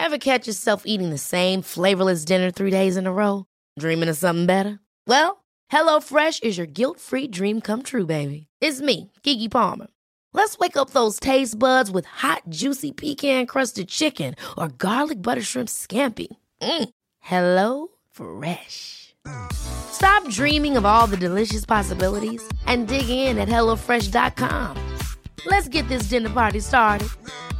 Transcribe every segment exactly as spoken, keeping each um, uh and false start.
Ever catch yourself eating the same flavorless dinner three days in a row? Dreaming of something better? Well, HelloFresh is your guilt-free dream come true, baby. It's me, Keke Palmer. Let's wake up those taste buds with hot, juicy pecan-crusted chicken or garlic butter shrimp scampi. Mm. Hello Fresh. Stop dreaming of all the delicious possibilities and dig in at hello fresh dot com. Let's get this dinner party started.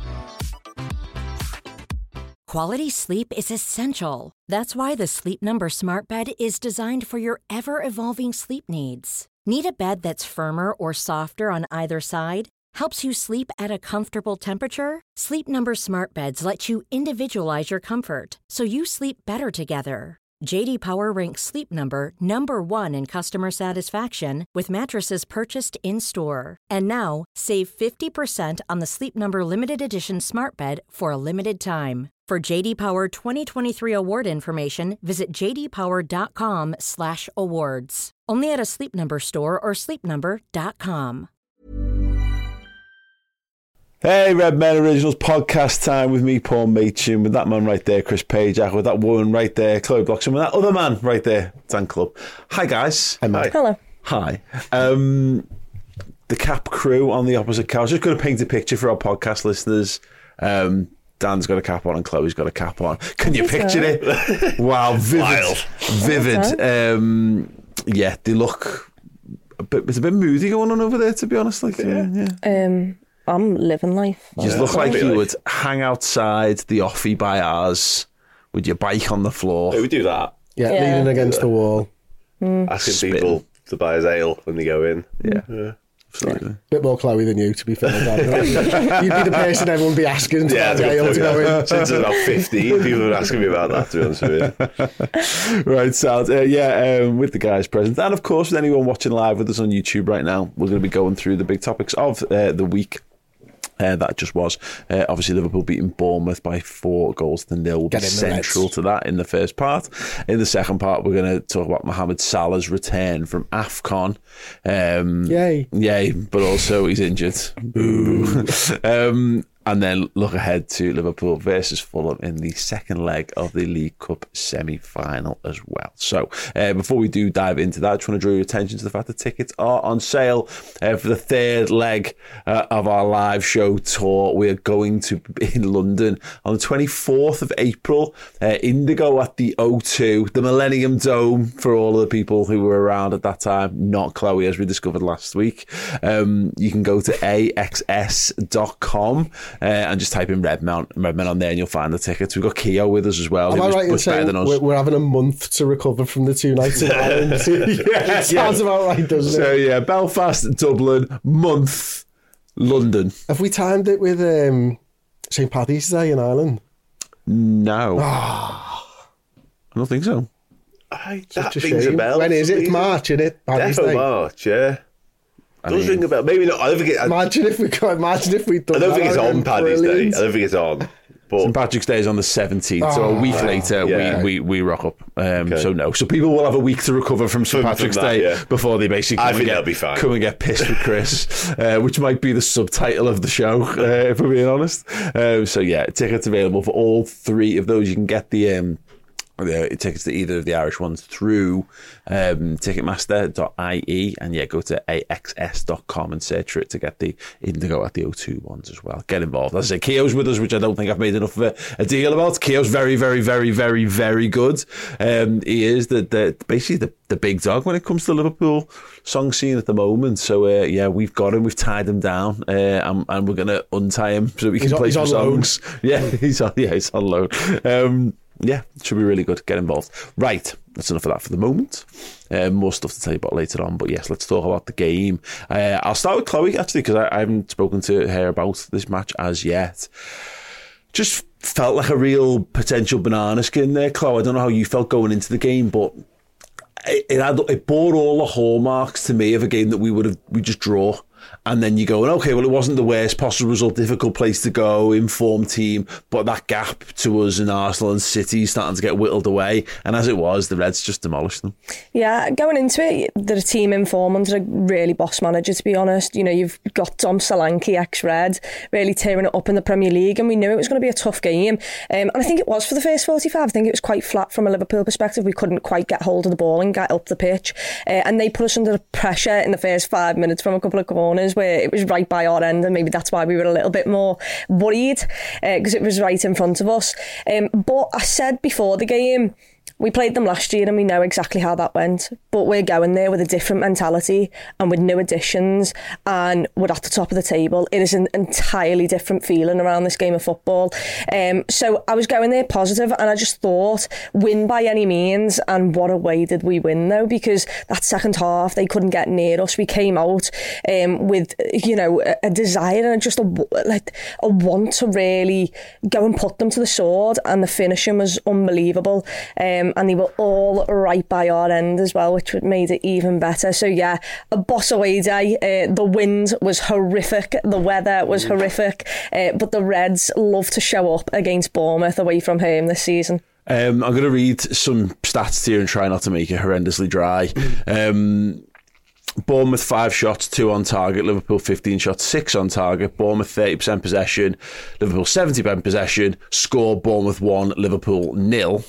Quality sleep is essential. That's why the Sleep Number Smart Bed is designed for your ever-evolving sleep needs. Need a bed that's firmer or softer on either side? Helps you sleep at a comfortable temperature? Sleep Number Smart Beds let you individualize your comfort, so you sleep better together. J D Power ranks Sleep Number number one in customer satisfaction with mattresses purchased in-store. And now, save fifty percent on the Sleep Number Limited Edition Smart Bed for a limited time. For J D Power twenty twenty-three award information, visit j d power dot com slash awards. Only at a Sleep Number store or sleep number dot com. Hey, Red Men Originals podcast time with me, Paul Machin, with that man right there, Chris Pajak, with that woman right there, Chloe Bloxham, with that other man right there, Dan Club. Hi, guys. Hi, Mike. Hello. Hi. Um, the Cap crew on the opposite couch. Just going to paint a picture for our podcast listeners. Um, Dan's got a cap on and Chloe's got a cap on. Can you picture it? Wow, vivid. Wild. Vivid. Um, yeah, they look a bit, it's a bit moody going on over there, to be honest. Like, yeah. yeah. Um, I'm living life. You just look like you would hang outside the offie by ours with your bike on the floor. Yeah, we do that. Yeah, Yeah. leaning against the wall. Mm. Asking Spitting. people to buy us ale when they go in. Yeah, Yeah. absolutely. Bit more Chloe than you, to be fair. You'd be the person everyone would be asking to Yeah, buy the ale to go in. since I was about fifteen, people have been asking me about that, to be honest with you. Right, sounds uh, yeah, um, with the guys present. And of course, with anyone watching live with us on YouTube right now, we're going to be going through the big topics of uh, the week. Uh, that just was. Uh, obviously, Liverpool beating Bournemouth by four goals to nil will be central to that in the first part. In the second part, we're going to talk about Mohamed Salah's return from AFCON. Um, Yay. Yay, but also he's injured. Boo. um, and then look ahead to Liverpool versus Fulham in the second leg of the League Cup semi-final as well. So uh, before we do dive into that, I just want to draw your attention to the fact that tickets are on sale uh, for the third leg uh, of our live show tour. We are going to be in London on the twenty-fourth of April. Uh, Indigo at the O two, the Millennium Dome for all of the people who were around at that time, not Chloe, as we discovered last week. Um, you can go to a x s dot com uh, and just type in Redmen, Redmen on there and you'll find the tickets. We've got Keo with us as well. Am I right in saying we're, we're having a month to recover from the two nights in Ireland? Yeah, sounds about right, doesn't So it? yeah, Belfast, Dublin, month, London. Have we timed it with um, Saint Paddy's Day in Ireland? No. I don't think so. I, Such that a rings a shame. bell. When is it? March, isn't it? Paddy's Defo Day. March, yeah. I Does mean, ring a bell. Maybe not. I don't think it, I, Imagine if we could. Imagine if we. I don't think it's on Paddy's Day. I don't think it's on. But Saint Patrick's Day is on the seventeenth, so a week later yeah. we, we, we rock up. Um, Okay. So no, so people will have a week to recover from Saint From- Patrick's from that, Day yeah. before they basically I come, and think get, that'll be fine. come and get pissed with Chris, uh, which might be the subtitle of the show, uh, if we're being honest. Um, so yeah, tickets available for all three of those. You can get the um, the tickets to either of the Irish ones through um, ticketmaster dot I E, and yeah, go to a x s dot com and search for it to get the Indigo at the O two ones as well. Get involved. As I say, Keo's with us, which I don't think I've made enough of a, a deal about. Keo's very, very, very, very, very good. Um, he is the, the basically the, the big dog when it comes to the Liverpool song scene at the moment. So uh, yeah, we've got him, we've tied him down, uh, and, and we're going to untie him so we can He's on- play he's some on loan. songs. Yeah, he's on, yeah, he's on loan. Um, Yeah, it should be really good. Get involved. Right, that's enough of that for the moment. Um, more stuff to tell you about later on. But yes, let's talk about the game. Uh, I'll start with Chloe, actually, because I, I haven't spoken to her about this match as yet. Just felt like a real potential banana skin there, Chloe. I don't know how you felt going into the game, but it, it, had, it bore all the hallmarks to me of a game that we would have we just draw. and then you're going, okay, well, it wasn't the worst possible result, difficult place to go, informed team, but that gap to us in Arsenal and City is starting to get whittled away, and as it was, the Reds just demolished them. Yeah, going into it, they're a team in form under a really boss manager, to be honest. You know, you've got Tom Solanke, ex-Red, really tearing it up in the Premier League, and we knew it was going to be a tough game. Um, and I think it was for the first forty-five. I think it was quite flat from a Liverpool perspective. We couldn't quite get hold of the ball and get up the pitch. Uh, and they put us under pressure in the first five minutes from a couple of corners where it was right by our end, and maybe that's why we were a little bit more worried, because uh, it was right in front of us. Um, but I said before the game, we played them last year and we know exactly how that went, but we're going there with a different mentality and with new additions, and we're at the top of the table. It is an entirely different feeling around this game of football. Um, so I was going there positive, and I just thought, win by any means. And what a way did we win, though, because that second half, they couldn't get near us. We came out um, with, you know, a, a desire and just a, like, a want to really go and put them to the sword, and the finishing was unbelievable. Um, and they were all right by our end as well, which made it even better. So yeah, a boss away day. Uh, the wind was horrific, the weather was horrific, uh, but the Reds love to show up against Bournemouth away from home this season. Um, I'm going to read some stats here and try not to make it horrendously dry. Um, Bournemouth five shots, two on target. Liverpool fifteen shots, six on target. Bournemouth thirty percent possession. Liverpool seventy percent possession. Score Bournemouth one, Liverpool nil.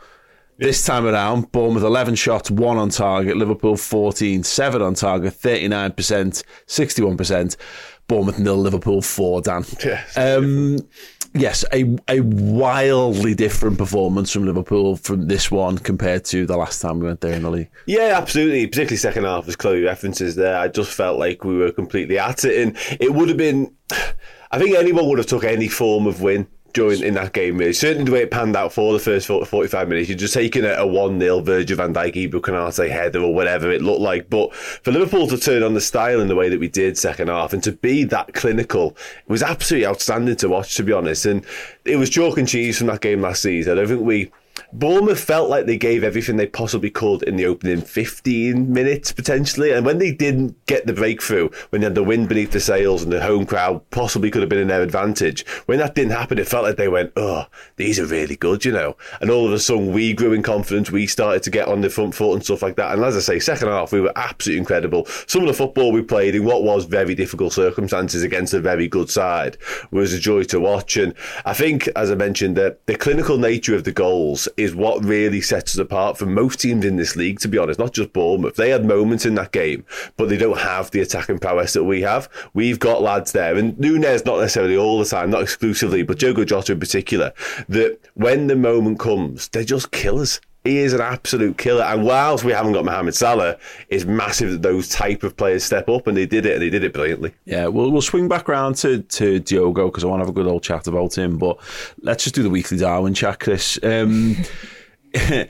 This time around, Bournemouth eleven shots, one on target. Liverpool fourteen, seven on target, thirty-nine percent, sixty-one percent. Bournemouth nil, Liverpool four, Dan. Yes, um, yes a, a wildly different performance from Liverpool from this one compared to the last time we went there in the league. Yeah, absolutely. Particularly second half, as Chloe references there. I just felt like we were completely at it. And it would have been... I think anyone would have took any form of win during in that game, really. Certainly the way it panned out for the first forty-five minutes, you're just taking a one nil Virgil van Dijk, Ibra Konate header or whatever it looked like. But for Liverpool to turn on the style in the way that we did second half and to be that clinical, it was absolutely outstanding to watch, to be honest. And it was chalk and cheese from that game last season. I don't think we... Bournemouth felt like they gave everything they possibly could in the opening fifteen minutes, potentially. And when they didn't get the breakthrough, when they had the wind beneath the sails and the home crowd possibly could have been in their advantage, when that didn't happen, it felt like they went, oh, these are really good, you know. And all of a sudden, we grew in confidence. We started to get on the front foot and stuff like that. And as I say, second half, we were absolutely incredible. Some of the football we played in what was very difficult circumstances against a very good side was a joy to watch. And I think, as I mentioned, that the clinical nature of the goals is what really sets us apart from most teams in this league, to be honest, not just Bournemouth. They had moments in that game, but they don't have the attacking prowess that we have. We've got lads there, and Núñez not necessarily all the time, not exclusively, but Diogo Jota in particular, that when the moment comes, they're just killers. He is an absolute killer. And whilst we haven't got Mohamed Salah, it's massive that those type of players step up, and they did it, and they did it brilliantly. Yeah, we'll, we'll swing back round to, to Diogo because I want to have a good old chat about him. But let's just do the weekly Darwin chat, Chris. Um, the,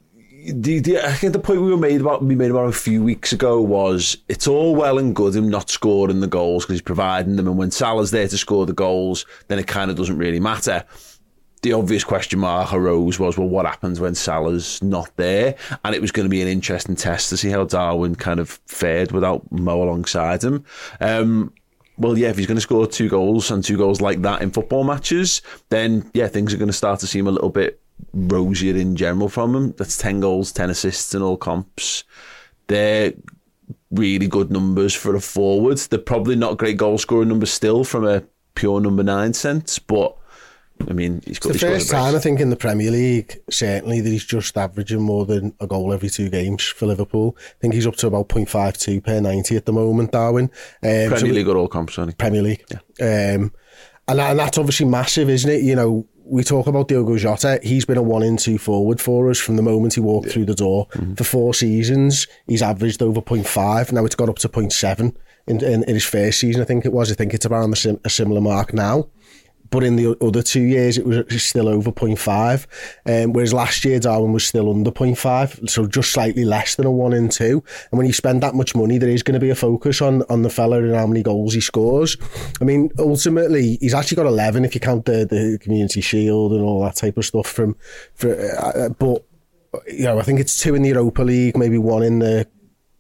the, I think the point we were made about we made about a few weeks ago was it's all well and good him not scoring the goals because he's providing them, and when Salah's there to score the goals, then it kind of doesn't really matter. The obvious question mark arose was, well, what happens when Salah's not there? And it was going to be an interesting test to see how Darwin kind of fared without Mo alongside him. Um, well, yeah, if he's going to score two goals and two goals like that in football matches, then, yeah, things are going to start to seem a little bit rosier in general from him. That's ten goals, ten assists in all comps. They're really good numbers for a forward. They're probably not great goal-scoring numbers still from a pure number nine sense, but I mean, he's got it's the first time I think in the Premier League, certainly, that he's just averaging more than a goal every two games for Liverpool. I think he's up to about point five two per ninety at the moment, Darwin. Um, Premier so League or all comps, sorry. Premier League. Yeah. Um, and, and that's obviously massive, isn't it? You know, we talk about Diogo Jota. He's been a one in two forward for us from the moment he walked yeah. through the door. Mm-hmm. For four seasons, he's averaged over point five. Now it's got up to point seven in, in, in his first season, I think it was. I think it's around a, sim- a similar mark now. But in the other two years, it was still over point five. Um, whereas last year, Darwin was still under point five. So just slightly less than a one in two. And when you spend that much money, there is going to be a focus on, on the fella and how many goals he scores. I mean, ultimately, he's actually got eleven if you count the, the Community Shield and all that type of stuff. From, for, uh, But, you know, I think it's two in the Europa League, maybe one in the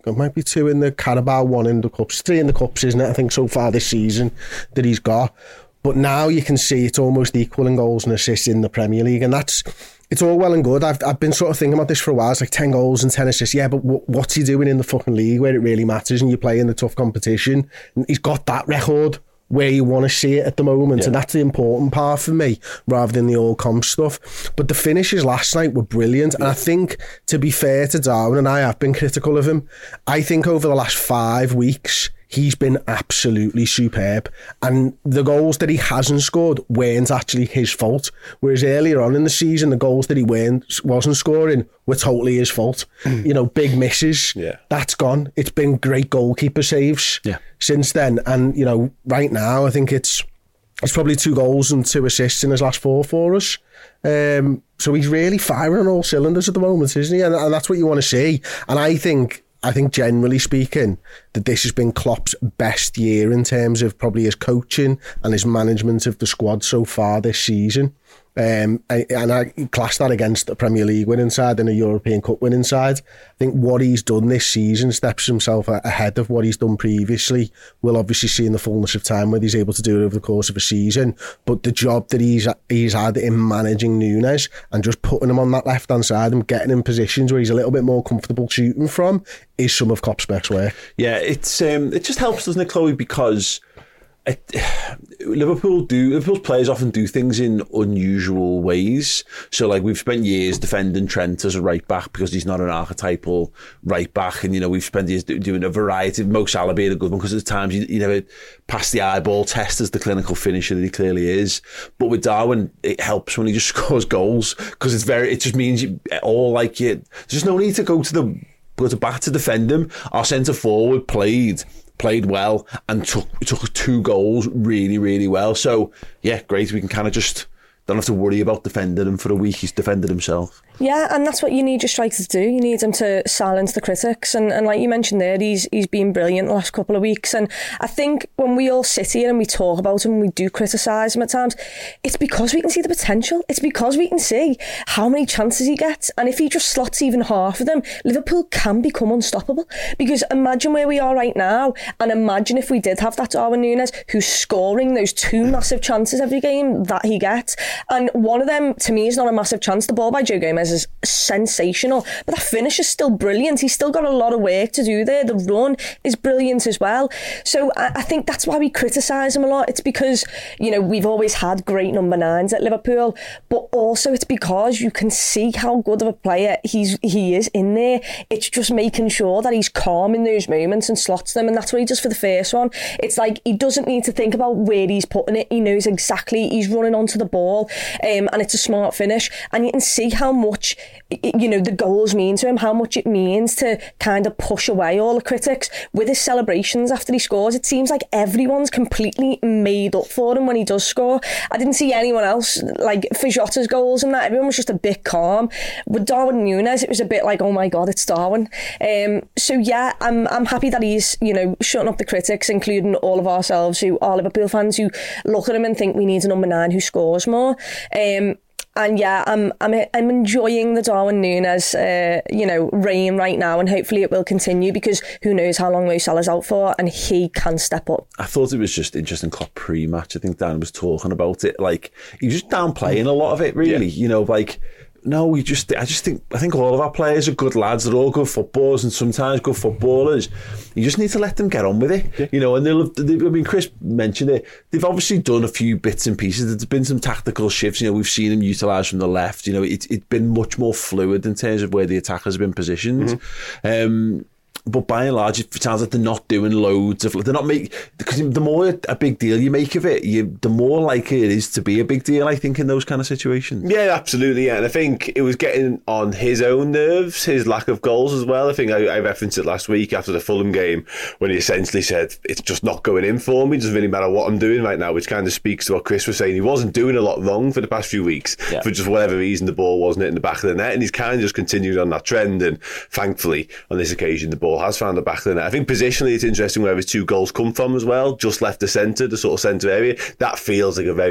It might be two in the Carabao, one in the Cups, three in the Cups, isn't it? I think so far this season that he's got. But now you can see it's almost equal in goals and assists in the Premier League, and that's it's all well and good. I've I've been sort of thinking about this for a while. It's like ten goals and ten assists, yeah, but w- what's he doing in the fucking league where it really matters and you play in the tough competition? And he's got that record where you want to see it at the moment, yeah. And that's the important part for me, rather than the all comp stuff. But the finishes last night were brilliant, and I think, to be fair to Darwin, and I have been critical of him, I think over the last five weeks he's been absolutely superb, and the goals that he hasn't scored weren't actually his fault, whereas earlier on in the season the goals that he weren't wasn't scoring were totally his fault. You know, big misses, yeah. That's gone. It's been great goalkeeper saves yeah. since then, and you know, right now I think it's it's probably two goals and two assists in his last four for us. Um, so he's really firing on all cylinders at the moment, isn't he? And, and that's what you want to see. And I think I think generally speaking that this has been Klopp's best year in terms of probably his coaching and his management of the squad so far this season. Um, and I class that against a Premier League winning side and a European Cup winning side. I think what he's done this season steps himself ahead of what he's done previously. We'll obviously see in the fullness of time whether he's able to do it over the course of a season. But the job that he's he's had in managing Núñez and just putting him on that left-hand side and getting in positions where he's a little bit more comfortable shooting from is some of Klopp's best work. Yeah, it's um, it just helps, doesn't it, Chloe? Because It, Liverpool do Liverpool's players often do things in unusual ways. So, like, we've spent years defending Trent as a right back because he's not an archetypal right back, and you know we've spent years do, doing a variety of Mo Salah being a good one because at times you, you never pass the eyeball test as the clinical finisher that he clearly is. But with Darwin, it helps when he just scores goals because it's very. It just means you all like you. There's no need to go to the go to bat to defend him. Our centre forward played. played well and took took two goals really, really well. So, yeah, great. We can kind of just don't have to worry about defending him for a week. He's defended himself. Yeah, and that's what you need your strikers to do. You need them to silence the critics. And, and like you mentioned there, he's he's been brilliant the last couple of weeks. And I think when we all sit here and we talk about him and we do criticise him at times, it's because we can see the potential. It's because we can see how many chances he gets. And if he just slots even half of them, Liverpool can become unstoppable. Because imagine where we are right now, and imagine if we did have that Darwin Núñez who's scoring those two massive chances every game that he gets. And one of them, to me, is not a massive chance. The ball by Joe Gomez is sensational, but that finish is still brilliant. He's still got a lot of work to do there. The run is brilliant as well. So I, I think that's why we criticise him a lot. It's because, you know, we've always had great number nines at Liverpool, but also it's because you can see how good of a player he's he is in there. It's just making sure that he's calm in those moments and slots them, and that's what he does for the first one. It's like he doesn't need to think about where he's putting it. He knows exactly. He's running onto the ball, um, and it's a smart finish, and you can see how much, you know, the goals mean to him, how much it means to kind of push away all the critics. With his celebrations after he scores, it seems like everyone's completely made up for him when he does score. I didn't see anyone else, like for Jota's goals and that, everyone was just a bit calm. With Darwin Núñez, it was a bit like, oh my God, it's Darwin. Um, so yeah, I'm I'm happy that he's, you know, shutting up the critics, including all of ourselves who are Liverpool fans, who look at him and think we need a number nine who scores more. Um, And yeah, I'm I'm I'm enjoying the Darwin Núñez, uh, you know, reign right now, and hopefully it will continue, because who knows how long Mo Salah's out for, and he can step up. I thought it was just interesting. Klopp pre-match, I think Dan was talking about it. Like, he was just downplaying a lot of it, really. Yeah. You know, like, no, we just, I just think, I think all of our players are good lads. They're all good footballers and sometimes good footballers. You just need to let them get on with it. Yeah. You know, and they'll, they, I mean, Chris mentioned it. They've obviously done a few bits and pieces. There's been some tactical shifts. You know, we've seen them utilised from the left. You know, it, it's been much more fluid in terms of where the attackers have been positioned. Mm-hmm. Um, But by and large, it sounds like they're not doing loads of. They're not making, because the more a big deal you make of it, you the more likely it is to be a big deal, I think, in those kind of situations. Yeah, absolutely. Yeah, and I think it was getting on his own nerves, his lack of goals as well. I think I, I referenced it last week after the Fulham game when he essentially said it's just not going in for me. It doesn't really matter what I'm doing right now, which kind of speaks to what Chris was saying. He wasn't doing a lot wrong for the past few weeks. Yeah. For just whatever reason, the ball wasn't hitting the back of the net, and he's kind of just continued on that trend. And thankfully, on this occasion, the ball has found the back of the net. I think positionally it's interesting where his two goals come from as well, just left the centre, the sort of centre area. That feels like a very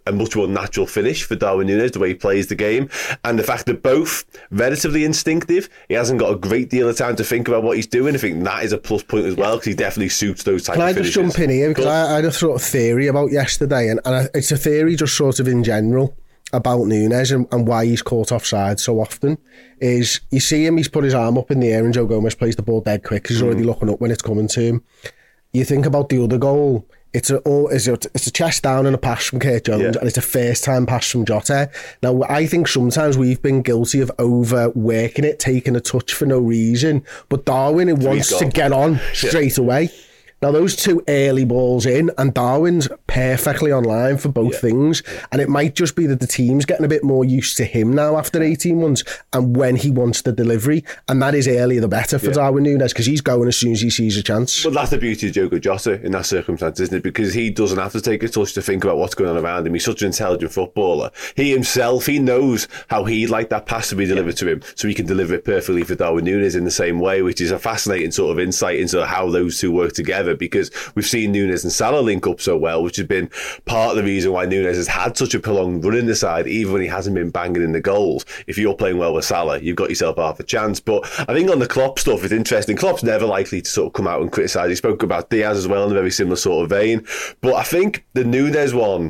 a much more natural finish for Darwin Núñez, the way he plays the game. And the fact that both relatively instinctive, he hasn't got a great deal of time to think about what he's doing. I think that is a plus point as well, because he definitely suits those types Can of I finishes. just jump in here? Because I, I had a sort of theory about yesterday, and, and I, it's a theory just sort of in general about Núñez and, and why he's caught offside so often. Is you see him, he's put his arm up in the air and Joe Gomez plays the ball dead quick because he's already mm. looking up when it's coming to him. You think about the other goal, it's a, oh, it's a, it's a chest down and a pass from Kurt Jones, yeah. and it's a first time pass from Jota. Now, I think sometimes we've been guilty of overworking it, taking a touch for no reason, but Darwin it wants to get on straight yeah. away. Now, those two early balls in, and Darwin's perfectly online for both yeah. things. And it might just be that the team's getting a bit more used to him now after eighteen months and when he wants the delivery. And that is earlier the better for yeah. Darwin Núñez, because he's going as soon as he sees a chance. Well, that's the beauty of Diogo Jota in that circumstance, isn't it? Because he doesn't have to take a touch to think about what's going on around him. He's such an intelligent footballer. He himself, he knows how he'd like that pass to be delivered yeah. to him, so he can deliver it perfectly for Darwin Núñez in the same way, which is a fascinating sort of insight into how those two work together, because we've seen Núñez and Salah link up so well, which has been part of the reason why Núñez has had such a prolonged run in the side, even when he hasn't been banging in the goals. If you're playing well with Salah, you've got yourself half a chance. But I think on the Klopp stuff, it's interesting. Klopp's never likely to sort of come out and criticise. He spoke about Diaz as well in a very similar sort of vein. But I think the Núñez one,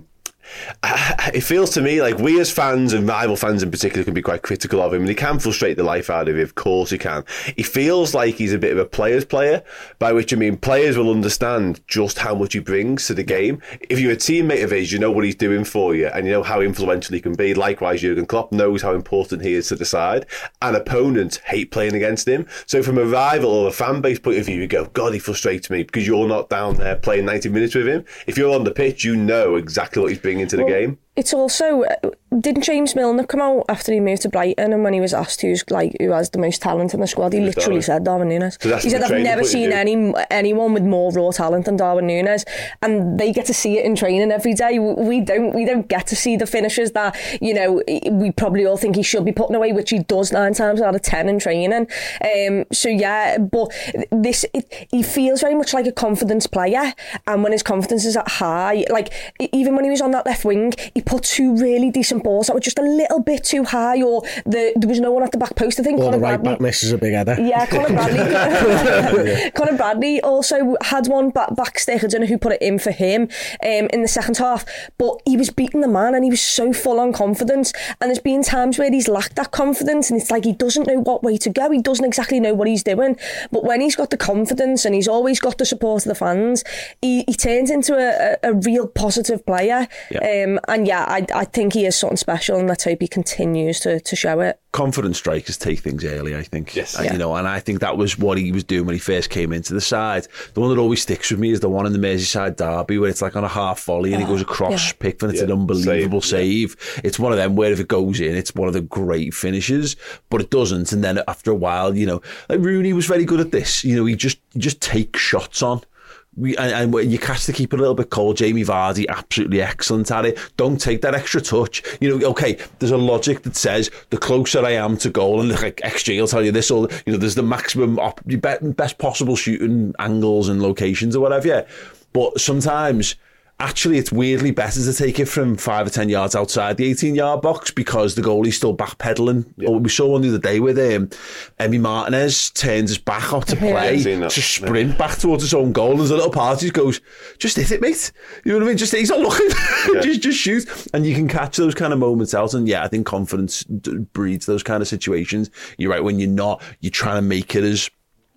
it feels to me like we as fans, and rival fans in particular, can be quite critical of him, and he can frustrate the life out of him. Of course he can. He feels like he's a bit of a player's player, by which I mean players will understand just how much he brings to the game. If you're a teammate of his, you know what he's doing for you, and you know how influential he can be. Likewise, Jurgen Klopp knows how important he is to the side, and opponents hate playing against him. So from a rival or a fan base point of view, you go, God, he frustrates me, because you're not down there playing ninety minutes with him. If you're on the pitch, you know exactly what he's bringing into the well, game. It's also, didn't James Milner come out after he moved to Brighton, and when he was asked who's like who has the most talent in the squad, he literally Darwin. said Darwin Núñez. So he said, I've never seen any anyone with more raw talent than Darwin Núñez, and they get to see it in training every day. We don't we don't get to see the finishes that, you know, we probably all think he should be putting away, which he does nine times out of ten in training. Um, so yeah, but this it, he feels very much like a confidence player, and when his confidence is at high, like even when he was on that left wing, he put two really decent balls that were just a little bit too high, or the, there was no one at the back post. I think or Conor the right Bradley back misses a big header. Yeah, Conor Bradley. Conor Bradley also had one back, back stick. I don't know who put it in for him um, in the second half, but he was beating the man, and he was so full on confidence. And there's been times where he's lacked that confidence, and it's like he doesn't know what way to go. He doesn't exactly know what he's doing. But when he's got the confidence and he's always got the support of the fans, he, he turns into a, a, a real positive player. Yeah. Um, and yeah, I, I think he is something special, and let's hope he continues to, to show it. Confident strikers take things early, I think. Yes. And, yeah. you know, and I think that was what he was doing when he first came into the side. The one that always sticks with me is the one in the Merseyside derby where it's like on a half volley and he goes across, yeah. Pickford. It's yeah. an unbelievable save. save. Yeah. It's one of them where if it goes in, it's one of the great finishes, but it doesn't. And then after a while, you know, like Rooney was very good at this. You know, he just he just takes shots on. We, and, and you catch the keeper a little bit cold. Jamie Vardy, absolutely excellent at it. Don't take that extra touch. You know, okay, there's a logic that says the closer I am to goal, and like X G will tell you this, or, you know, there's the maximum, op- best possible shooting angles and locations or whatever, yeah. But sometimes, actually, it's weirdly better to take it from five or ten yards outside the eighteen-yard box, because the goalie's still backpedaling. Yeah. We saw one the other day with um, Emi Martinez turns his back up to play, yeah, to sprint yeah. back towards his own goal, and there's a little party goes, just hit it, mate. You know what I mean? Just he's not looking. Yeah. just just shoot. And you can catch those kind of moments out. And yeah, I think confidence breeds those kind of situations. You're right, when you're not, you're trying to make it as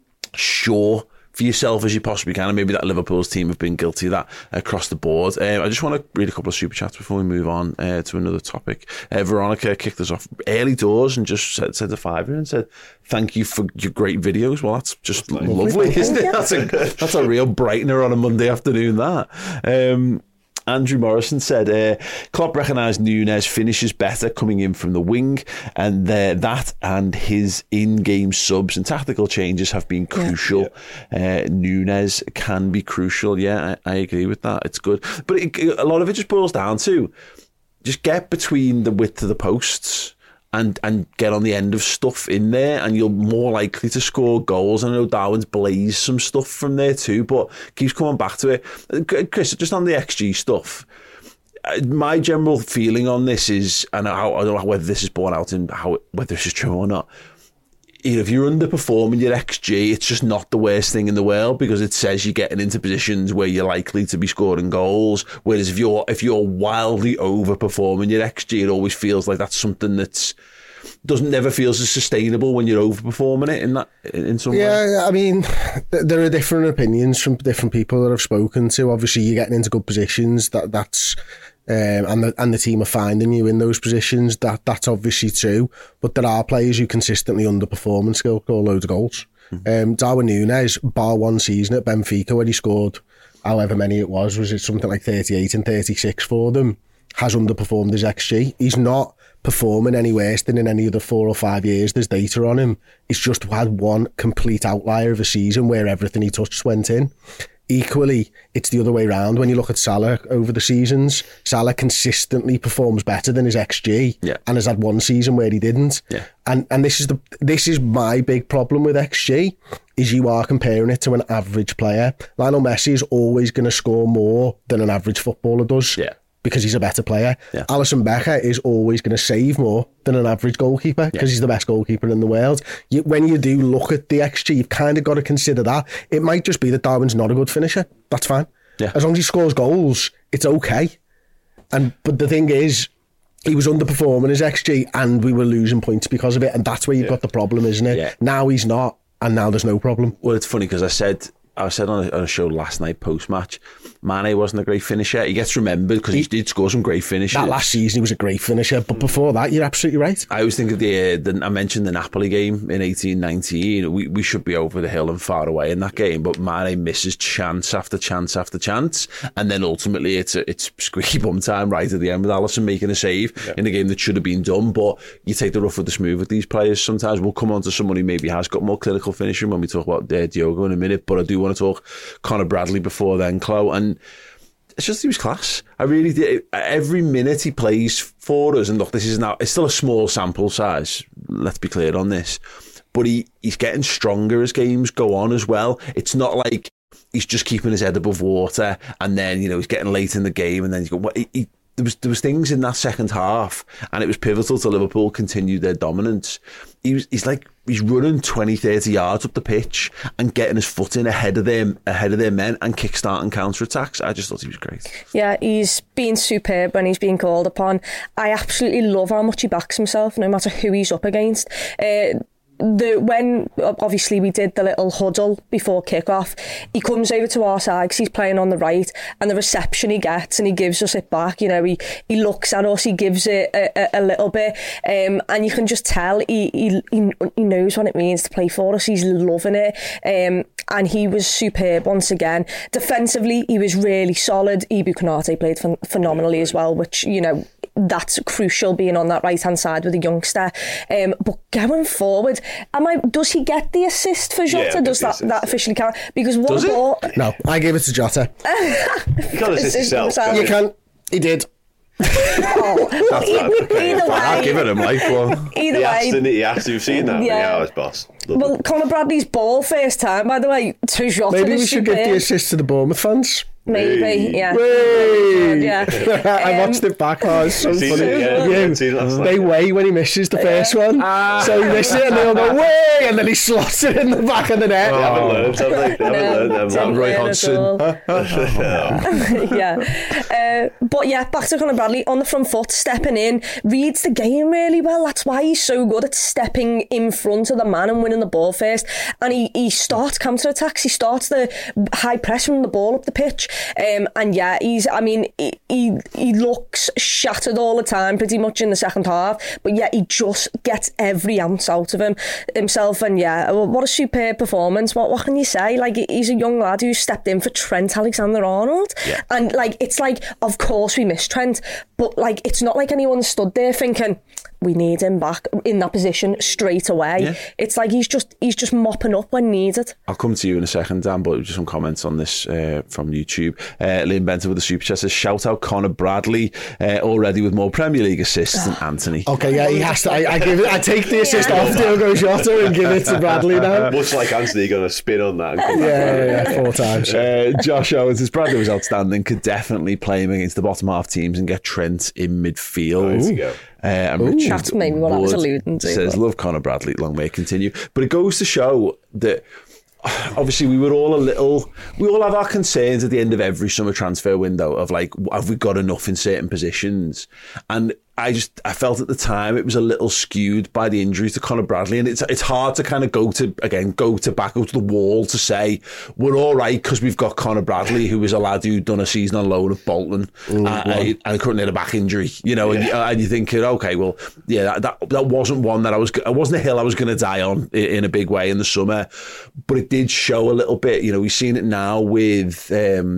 sure for yourself as you possibly can, and maybe that Liverpool's team have been guilty of that across the board. Um, I just want to read a couple of super chats before we move on uh, to another topic. Uh, Veronica kicked us off early doors and just said, said a fiver and said, "Thank you for your great videos." Well, that's just that's lovely, lovely, isn't it? That's a that's a real brightener on a Monday afternoon. That. Um, Andrew Morrison said, uh, Klopp recognised Núñez finishes better coming in from the wing, and uh, that and his in-game subs and tactical changes have been crucial. Yeah. Uh, Núñez can be crucial. Yeah, I, I agree with that. It's good. But it, a lot of it just boils down to just get between the width of the posts and and get on the end of stuff in there, and you're more likely to score goals. I know Darwin's blazed some stuff from there too, but keeps coming back to it. Chris, just on the X G stuff, my general feeling on this is, and I, I don't know whether this is borne out in how whether this is true or not. You know, if you're underperforming your X G, it's just not the worst thing in the world because it says you're getting into positions where you're likely to be scoring goals. Whereas if you're if you're wildly overperforming your X G, it always feels like that's something that's doesn't never feels as sustainable when you're overperforming it in that in some yeah, way. Yeah, I mean, th- there are different opinions from different people that I've spoken to. Obviously, you're getting into good positions. That that's. Um, and the and the team are finding you in those positions. That that's obviously true, but there are players who consistently underperform and still score loads of goals. Mm-hmm. Um, Darwin Núñez, bar one season at Benfica where he scored however many it was, was it something like thirty-eight and thirty-six for them, has underperformed his X G. He's not performing any worse than in any of the four or five years there's data on him. He's just had one complete outlier of a season where everything he touched went in. Equally, it's the other way around. When you look at Salah over the seasons, Salah consistently performs better than his X G, yeah. and has had one season where he didn't. Yeah. And and this is the this is my big problem with X G, is you are comparing it to an average player. Lionel Messi is always going to score more than an average footballer does. Yeah. Because he's a better player. Yeah. Alisson Becker is always going to save more than an average goalkeeper because yeah. he's the best goalkeeper in the world. You, when you do look at the X G, you've kind of got to consider that. It might just be that Darwin's not a good finisher. That's fine. Yeah. As long as he scores goals, it's okay. And but the thing is, he was underperforming his X G and we were losing points because of it. And that's where you've yeah. got the problem, isn't it? Yeah. Now he's not, and now there's no problem. Well, it's funny because I said... I said on a, on a show last night post-match, Mane wasn't a great finisher. He gets remembered because he, he did score some great finishes. That last season he was a great finisher, but before that, you're absolutely right. I always think of the, uh, the I mentioned the Napoli game in eighteen nineteen. We we should be over the hill and far away in that game, but Mane misses chance after chance after chance, and then ultimately it's a, it's squeaky bum time right at the end with Alisson making a save yeah. in a game that should have been done. But you take the rough with the smooth with these players. Sometimes we'll come on to someone who maybe has got more clinical finishing when we talk about uh, Diogo in a minute, but I do want to talk Connor Bradley before then, Chloe, and it's just he was class. I really did. Every minute he plays for us, and look, this is now it's still a small sample size. Let's be clear on this, but he, he's getting stronger as games go on as well. It's not like he's just keeping his head above water, and then you know he's getting late in the game, and then he's going. He, he, there was there was things in that second half, and it was pivotal to Liverpool continue their dominance. He was he's like. He's running twenty, thirty yards up the pitch and getting his foot in ahead of them, ahead of their men and kickstarting counter-attacks. I just thought he was great. Yeah, he's been superb when he's been called upon. I absolutely love how much he backs himself, no matter who he's up against. Uh, The when obviously we did the little huddle before kick-off, he comes over to our side because he's playing on the right, and the reception he gets and he gives us it back. You know, he, he looks at us, he gives it a, a, a little bit, um, and you can just tell he, he he knows what it means to play for us. He's loving it, um, and he was superb once again. Defensively, he was really solid. Ibou Konate played ph- phenomenally as well, which you know. That's crucial, being on that right hand side with a youngster. Um, but going forward, am I? Does he get the assist for Jota? Yeah, does that, assist, that officially count? Because one does ball. It? No, I gave it to Jota. You can't assist yourself. Can you can. He did. Oh, well, either, okay. either way, I'll give it him like one. Either he way, has to, he has to have seen that. Yeah, yeah, his boss. Love well, it. Conor Bradley's ball first time, by the way, to Jota. Maybe we is should superb. give the assist to the Bournemouth fans. Maybe, yeah. Way. Yeah. I Um, watched it back. Oh, it's so Seen funny. it, yeah, You, seen it last night, they yeah. weigh when he misses the first one. Ah. So he misses it and they all go, way! And then he slots it in the back of the net. They haven't learned, have they? They haven't No, learned them. didn't Roy learn at Hodgson. all. yeah. Uh, but yeah, back to Conor Bradley on the front foot, stepping in, reads the game really well. That's why he's so good at stepping in front of the man and winning the ball first. And he, he starts counter-attacks. He starts the high press from the ball up the pitch. Um, and yeah, he's, I mean, he, he, he looks shattered all the time, pretty much in the second half. But yeah, he just gets every ounce out of him himself. And yeah, what a superb performance. What, what can you say? Like, he's a young lad who stepped in for Trent Alexander-Arnold. Yeah. And like, it's like, of course we miss Trent, but like, it's not like anyone stood there thinking we need him back in that position straight away. Yeah. It's like he's just he's just mopping up when needed. I'll come to you in a second, Dan, but just some comments on this uh, from YouTube. YouTube. Uh, Lynn Benton with the super chat says, shout out Conor Bradley, uh, already with more Premier League assists than Anthony. Okay, yeah, he has to. I, I give it. I take the assist off Diogo Jota and give it to Bradley now. Much like Anthony, going to spin on that. And come Yeah, back. yeah, yeah, four times. Uh, Josh Owens says, Bradley was outstanding, could definitely play him against the bottom half teams and get Trent in midfield. There you go. Uh, and Richard That's maybe what I was Wood alluding to, says, but- love Conor Bradley, long may it continue. But it goes to show that obviously we were all a little, we all have our concerns at the end of every summer transfer window of like, have we got enough in certain positions? And I just, I felt at the time it was a little skewed by the injuries to Conor Bradley, and it's it's hard to kind of go to, again, go to back, go to the wall to say we're all right because we've got Conor Bradley, who was a lad who'd done a season on loan at Bolton, mm, uh, and currently had a back injury, you know, yeah. and, uh, and you're thinking, okay, well, yeah, that, that that wasn't one that I was, it wasn't a hill I was going to die on in, in a big way in the summer, but it did show a little bit, you know, we've seen it now with,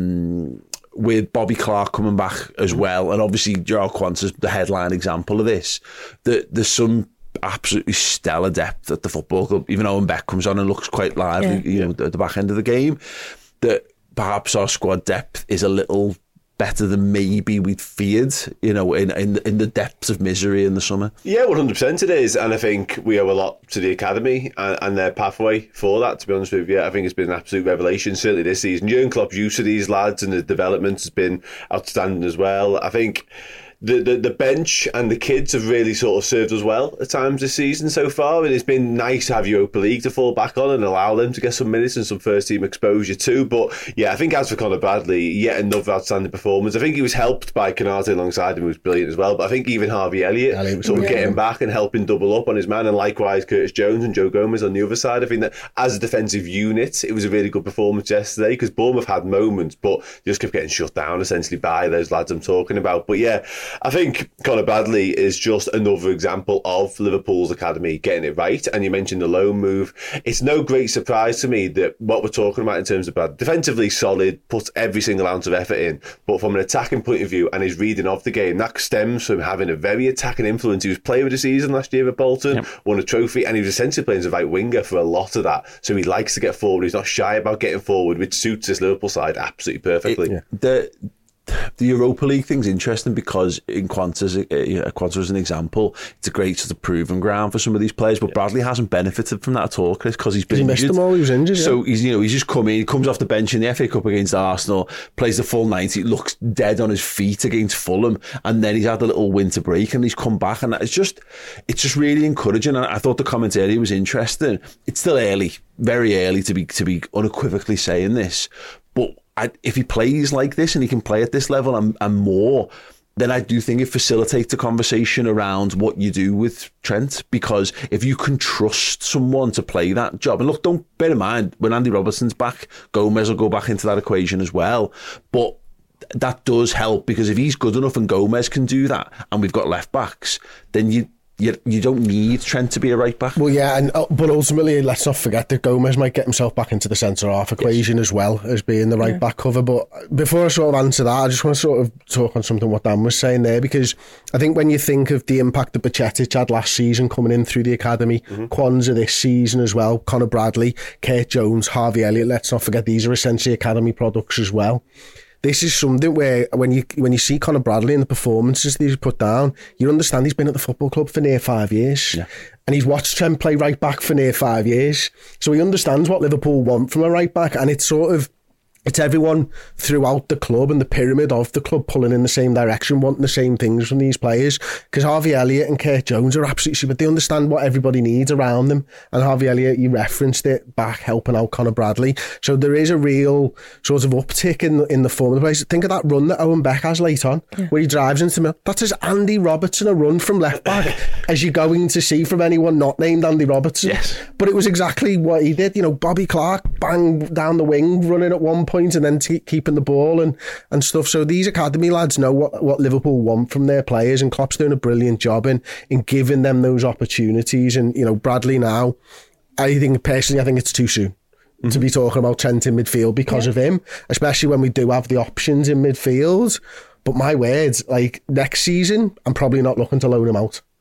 um, with Bobby Clark coming back as well, and obviously Jarell Quansah's the headline example of this, that there's some absolutely stellar depth at the football club, even Owen Beck comes on and looks quite lively, yeah. you know, at the back end of the game, that perhaps our squad depth is a little better than maybe we'd feared, you know, in, in, in the depths of misery in the summer. Yeah, one hundred percent it is, and I think we owe a lot to the academy and, and their pathway for that, to be honest with you. I think it's been an absolute revelation, certainly this season. Jurgen Klopp's use of these lads and the development has been outstanding as well. I think The, the the bench and the kids have really sort of served us well at times this season so far, and it's been nice to have Europa League to fall back on and allow them to get some minutes and some first team exposure too. But yeah, I think as for Conor Bradley, yet another outstanding performance. I think he was helped by Konate alongside him, who was brilliant as well. But I think even Harvey Elliott, Elliott sort of yeah. getting back and helping double up on his man, and likewise Curtis Jones and Joe Gomez on the other side. I think that as a defensive unit, it was a really good performance yesterday, because Bournemouth had moments, but just kept getting shut down essentially by those lads I'm talking about. But yeah, I think Conor Bradley is just another example of Liverpool's academy getting it right. And you mentioned the loan move. It's no great surprise to me that what we're talking about in terms of Brad, defensively solid, puts every single ounce of effort in, but from an attacking point of view and his reading of the game, that stems from having a very attacking influence. He was player of the season last year at Bolton, yep. won a trophy, and he was essentially playing as a right winger for a lot of that. So he likes to get forward. He's not shy about getting forward, which suits this Liverpool side absolutely perfectly. It, yeah. The The Europa League thing's interesting because in Quansah's, uh, Quansah as an example, it's a great sort of proving ground for some of these players, but yeah. Bradley hasn't benefited from that at all, Chris, because he's been he injured. Missed them all, he was injured. So yeah. he's, you know, he's just come in, he comes off the bench in the F A Cup against Arsenal, plays the full ninety, looks dead on his feet against Fulham, and then he's had a little winter break and he's come back, and it's just, it's just really encouraging. And I thought the commentary was interesting. It's still early, very early to be to be unequivocally saying this, but I, if he plays like this and he can play at this level and, and more, then I do think it facilitates a conversation around what you do with Trent, because if you can trust someone to play that job, and look, don't bear in mind, when Andy Robertson's back, Gomez will go back into that equation as well, but that does help, because if he's good enough and Gomez can do that and we've got left backs, then you You, you don't need Trent to be a right back. Well, yeah, and uh, but ultimately, let's not forget that Gomez might get himself back into the centre half equation yes. as well as being the right yeah. back cover. But before I sort of answer that, I just want to sort of talk on something what Dan was saying there, because I think when you think of the impact that Bajcetic had last season coming in through the academy, mm-hmm. Quansah this season as well, Conor Bradley, Kurt Jones, Harvey Elliott, let's not forget these are essentially academy products as well. This is something where when you when you see Conor Bradley and the performances that he's put down, you understand he's been at the football club for near five years. Yeah. And he's watched Trent play right back for near five years. So he understands what Liverpool want from a right back, and it's sort of, it's everyone throughout the club and the pyramid of the club pulling in the same direction, wanting the same things from these players. Because Harvey Elliott and Kurt Jones are absolutely, but they understand what everybody needs around them. And Harvey Elliott, you referenced it, back helping out Conor Bradley. So there is a real sort of uptick in the, in the form of the place. Think of that run that Owen Beck has late on, yeah. where he drives into the middle. That's as Andy Robertson a run from left back as you're going to see from anyone not named Andy Robertson. Yes. But it was exactly what he did. You know, Bobby Clark, bang down the wing, running at one point and then t- keeping the ball and, and stuff. So these academy lads know what, what Liverpool want from their players, and Klopp's doing a brilliant job in, in giving them those opportunities. And, you know, Bradley now, I think personally, I think it's too soon mm-hmm. to be talking about Trent in midfield because yeah. of him, especially when we do have the options in midfield. But my words, like next season, I'm probably not looking to loan him out.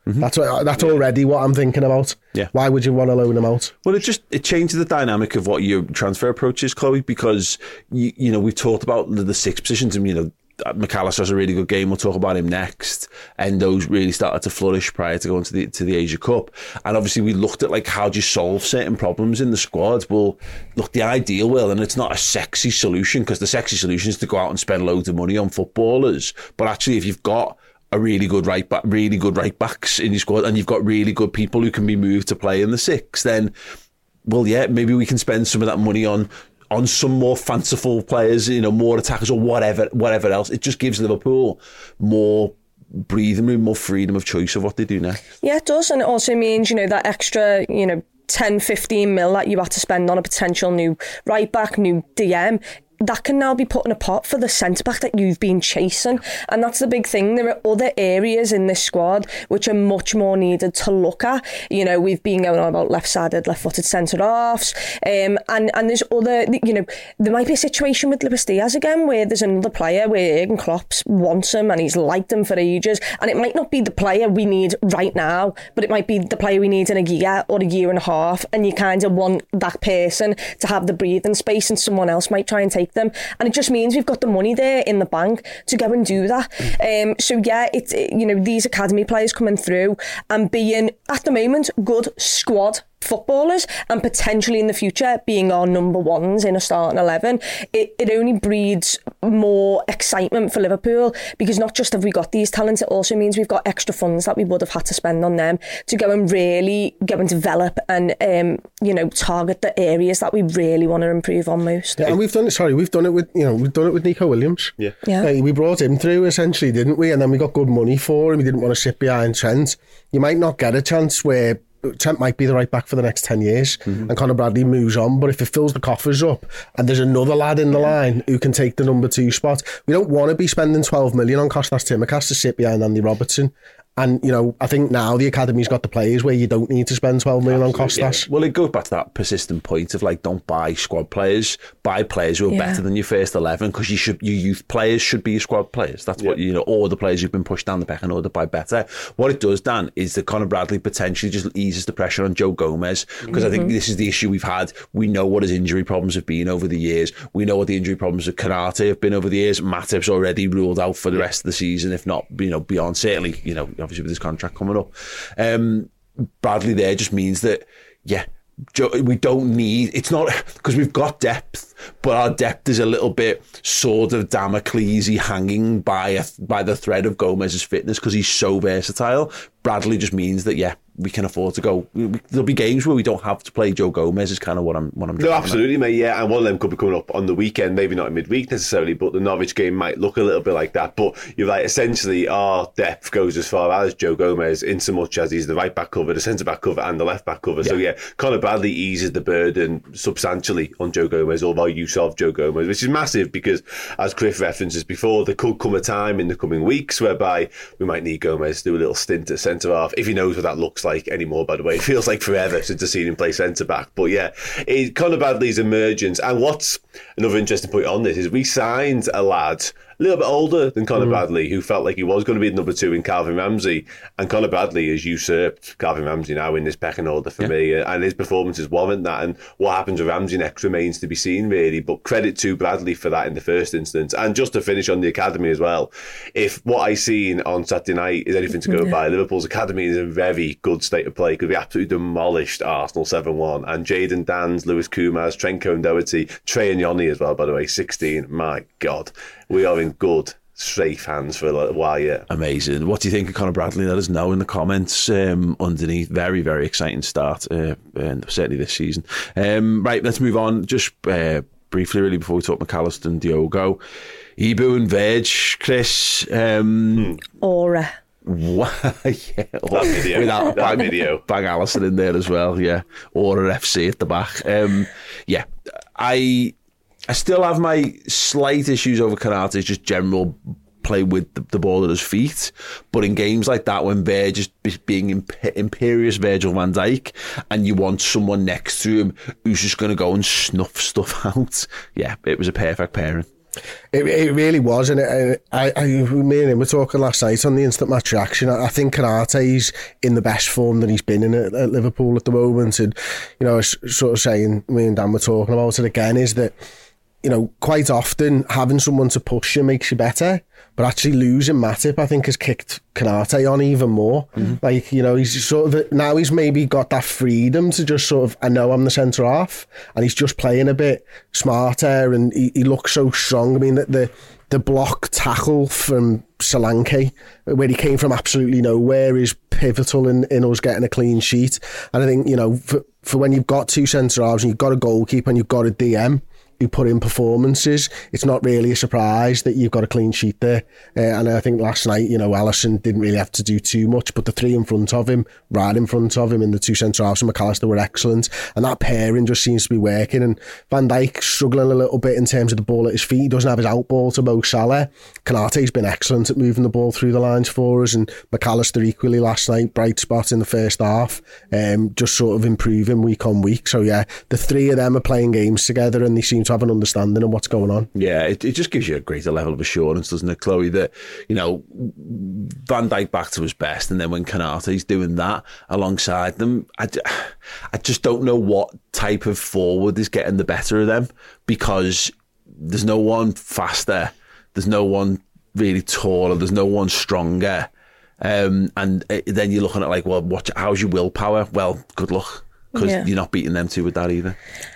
Mm-hmm. That's what, that's yeah. already what I'm thinking about. Yeah. Why would you want to loan him out? Well, it just it changes the dynamic of what your transfer approach is, Chloe, because you, you know we've talked about the, the six positions, and you know McAllister has a really good game. We'll talk about him next. And those really started to flourish prior to going to the to the Asia Cup. And obviously we looked at like how do you solve certain problems in the squad. Well, look, the ideal will, and it's not a sexy solution, because the sexy solution is to go out and spend loads of money on footballers. But actually, if you've got a really good right back, really good right backs in your squad, and you've got really good people who can be moved to play in the six, then, well, yeah, maybe we can spend some of that money on on some more fanciful players, you know, more attackers or whatever, whatever else. It just gives Liverpool more breathing room, more freedom of choice of what they do next. Yeah, it does, and it also means, you know, that extra, you know, ten, fifteen mil that you had to spend on a potential new right back, new D M. That can now be put in a pot for the centre-back that you've been chasing. And that's the big thing. There are other areas in this squad which are much more needed to look at. You know, we've been going on about left-sided, left-footed centre-halves. Um, and, and there's other, you know, there might be a situation with Luis Diaz again where there's another player where Jurgen Klopp wants him and he's liked him for ages. And it might not be the player we need right now, but it might be the player we need in a year or a year and a half. And you kind of want that person to have the breathing space, and someone else might try and take them, and it just means we've got the money there in the bank to go and do that. Um, so yeah, it's, you know, these academy players coming through and being at the moment good squad footballers, and potentially in the future being our number ones in a starting eleven, it, it only breeds more excitement for Liverpool, because not just have we got these talents, it also means we've got extra funds that we would have had to spend on them to go and really go and develop and um, you know, target the areas that we really want to improve on most. Yeah, and we've done it. Sorry, we've done it with you know we've done it with Nico Williams. Yeah, yeah. Uh, we brought him through essentially, didn't we? And then we got good money for him. We didn't want to sit behind Trent. You might not get a chance where Trent might be the right back for the next ten years, mm-hmm. and Conor Bradley moves on, but if it fills the coffers up and there's another lad in the line who can take the number two spot, we don't want to be spending twelve million on Kostas Tsimikas to sit behind Andy Robertson. And, you know, I think now the academy's got the players where you don't need to spend twelve million Absolutely, on Kostas. Yeah. Well, it goes back to that persistent point of, like, don't buy squad players. Buy players who are yeah. better than your first eleven, because you should, your youth players should be your squad players. That's yeah. what, you know, or the players who've been pushed down the pecking order by better. What it does, Dan, is that Conor Bradley potentially just eases the pressure on Joe Gomez, because mm-hmm. I think this is the issue we've had. We know what his injury problems have been over the years. We know what the injury problems of Konate have been over the years. Matip's already ruled out for the rest of the season, if not, you know, beyond, certainly, you know, obviously with his contract coming up. Um, Bradley there just means that, yeah, we don't need, it's not, because we've got depth, but our depth is a little bit sort of Damocles-y hanging by a, by the thread of Gomez's fitness, because he's so versatile. Bradley just means that, yeah, we can afford to go. There'll be games where we don't have to play Joe Gomez, is kind of what I'm what I'm No, absolutely, at. mate, yeah, and one of them could be coming up on the weekend, maybe not in midweek necessarily, but the Norwich game might look a little bit like that. But you're right, essentially our depth goes as far as Joe Gomez, in so much as he's the right back cover, the centre back cover and the left back cover. Yeah. So yeah, Conor Bradley eases the burden substantially on Joe Gomez, or our use of Joe Gomez, which is massive, because as Cliff references before, there could come a time in the coming weeks whereby we might need Gomez to do a little stint at centre half, if he knows what that looks like anymore, by the way. It feels like forever since I've seen him play centre-back. But yeah, it, Conor Bradley's emergence. And what's another interesting point on this is we signed a lad a little bit older than Conor mm. Bradley, who felt like he was going to be the number two in Calvin Ramsey. And Conor Bradley has usurped Calvin Ramsey now in this pecking order for yeah. me. And his performances warrant that. And what happens with Ramsey next remains to be seen, really. But credit to Bradley for that in the first instance. And just to finish on the academy as well, if what I seen on Saturday night is anything to go yeah. by, Liverpool's academy is in a very good state of play, because we absolutely demolished Arsenal seven one. And Jayden Danns, Lewis Kumas, Trent Cohen-Doherty, Trey and Yoni as well, by the way, sixteen. My God. We are in good, safe hands for a little while yet. Amazing. What do you think of Conor Bradley? Let us know in the comments um, underneath. Very, very exciting start, uh, and certainly this season. Um, right, let's move on. Just uh, briefly, really, before we talk McAllister and Diogo. Ibu and Verge, Chris. Um, hmm. Aura. What? yeah, that video. Without that bang, video. Bang Allison in there as well, yeah. Aura F C at the back. Um, yeah, I... I still have my slight issues over Konate's just general play with the, the ball at his feet, but in games like that, when they're just being imp- imperious Virgil van Dijk, and you want someone next to him who's just going to go and snuff stuff out, yeah, it was a perfect pairing. It, it really was, and it, I, I, me and him were talking last night on the instant match reaction. I, I think Konate's in the best form that he's been in at, at Liverpool at the moment, and you know, I was sort of saying, me and Dan were talking about it again, is that you know, quite often having someone to push you makes you better, but actually losing Matip, I think, has kicked Konate on even more. Mm-hmm. Like, you know, he's sort of, now he's maybe got that freedom to just sort of, I know I'm the centre half, and he's just playing a bit smarter, and he, he looks so strong. I mean, the, the, the block tackle from Solanke, where he came from absolutely nowhere, is pivotal in, in us getting a clean sheet. And I think, you know, for, for when you've got two centre halves and you've got a goalkeeper and you've got a D M who put in performances, it's not really a surprise that you've got a clean sheet there. Uh, and I think last night, you know, Alisson didn't really have to do too much, but the three in front of him, right in front of him, in the two centre halves and McAllister were excellent. And that pairing just seems to be working. And Van Dijk struggling a little bit in terms of the ball at his feet. He doesn't have his out ball to Mo Salah. Konate's been excellent at moving the ball through the lines for us, and McAllister equally last night, bright spot in the first half, um, just sort of improving week on week. So yeah, the three of them are playing games together, and they seem to have an understanding of what's going on. Yeah, it, it just gives you a greater level of assurance, doesn't it, Chloe, that, you know, Van Dijk back to his best, and then when Konate's doing that alongside them, I, I just don't know what type of forward is getting the better of them, because there's no one faster, there's no one really taller, there's no one stronger, um, and then you're looking at like, well, what, how's your willpower? Well, good luck, because yeah. you're not beating them two with that either.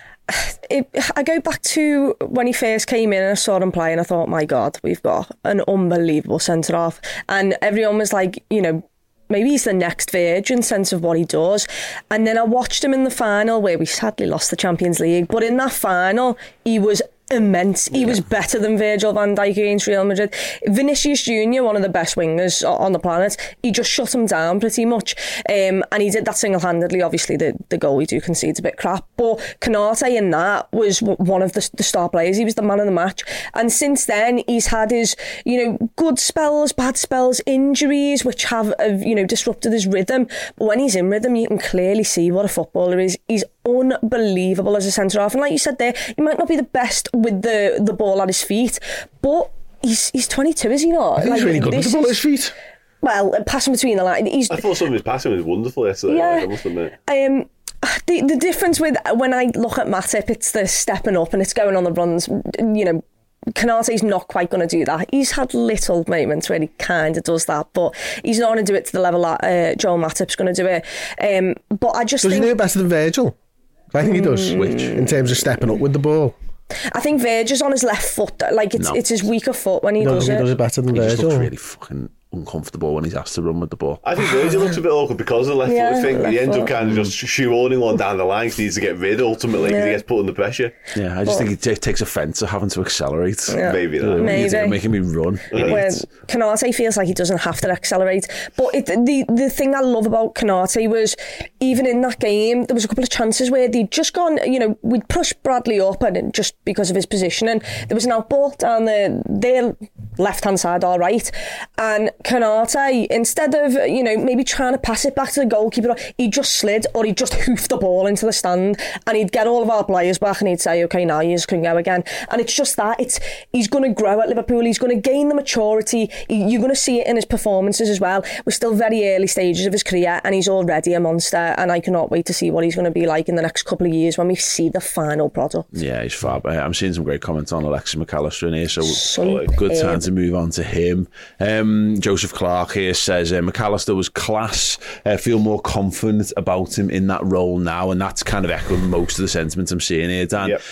It, I go back to when he first came in and I saw him play, and I thought, my God, we've got an unbelievable centre half. And everyone was like, you know, maybe he's the next Virgin, sense of what he does. And then I watched him in the final, where we sadly lost the Champions League, but in that final he was immense. He yeah. was better than Virgil van Dijk against Real Madrid. Vinicius Junior, one of the best wingers on the planet, he just shut him down pretty much, um, and he did that single-handedly. Obviously the, the goal we do concede is a bit crap, but Konate in that was one of the, the star players. He was the man of the match, and since then he's had his, you know, good spells, bad spells, injuries which have, have you know, disrupted his rhythm, but when he's in rhythm you can clearly see what a footballer is. He's unbelievable as a centre half, and like you said there, he might not be the best with the, the ball at his feet, but he's he's twenty-two, is he not? I think like, he's really good with the ball at his feet. Well, passing between the lines, he's. I thought some of his passing was wonderful yesterday. Yeah, like, I must admit. Um, the the difference with when I look at Matip, it's the stepping up and it's going on the runs. You know, Konate's not quite going to do that. He's had little moments where he kind of does that, but he's not going to do it to the level that uh, Joel Matip's going to do it. Um, but I just does think, he do it better than Virgil? I think he does. Which in terms of stepping up with the ball. I think Virgil's on his left foot. Like it's no. it's his weaker foot when he no, does he it. He does it better than he Virgil. He just looks really fucking uncomfortable when he's asked to run with the ball. I think Virgil looks a bit awkward because of the left yeah, foot thing. He ends foot. up kind of just shoehorning one down the line because he needs to get rid ultimately because yeah. he gets put under pressure. Yeah, I just but, think he t- takes offence at having to accelerate. Yeah. Maybe that. Maybe. You're making me run. When Konate feels like he doesn't have to accelerate. But it, the, the thing I love about Konate was, even in that game, there was a couple of chances where they'd just gone, you know, we'd pushed Bradley up, and just because of his position, and there was an outball down the, their left-hand side, all right, and Konate, instead of, you know, maybe trying to pass it back to the goalkeeper, he just slid, or he just hoofed the ball into the stand, and he'd get all of our players back and he'd say, okay, now you can go again. And it's just that, it's he's going to grow at Liverpool, he's going to gain the maturity, he, you're going to see it in his performances as well. We're still very early stages of his career, and he's already a monster, and I cannot wait to see what he's going to be like in the next couple of years when we see the final product. Yeah, he's fab. I'm seeing some great comments on Alexis McAllister in here, so Some good time to move on to him. Um, Joseph Clark here says uh, McAllister was class. I feel more confident about him in that role now, and that's kind of echoing most of the sentiments I'm seeing here, Dan. Yep.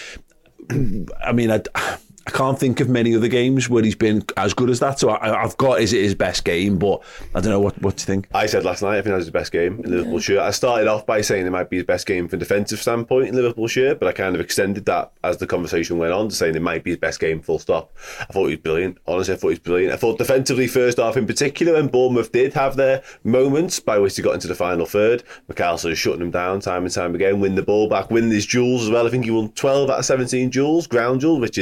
I mean, I, I can't think of many other games where he's been as good as that. So I, I've got, is it his best game? But I don't know, what, what do you think? I said last night, I think that was his best game in Liverpool shirt. I started off by saying it might be his best game from a defensive standpoint in Liverpool shirt, but I kind of extended that as the conversation went on to saying it might be his best game, full stop. I thought he was brilliant. Honestly, I thought he was brilliant. I thought defensively, first half in particular, and Bournemouth did have their moments by which they got into the final third. McAllister is shutting them down time and time again, win the ball back, win his duels as well. I think he won twelve out of seventeen duels, ground duels, which is incredible.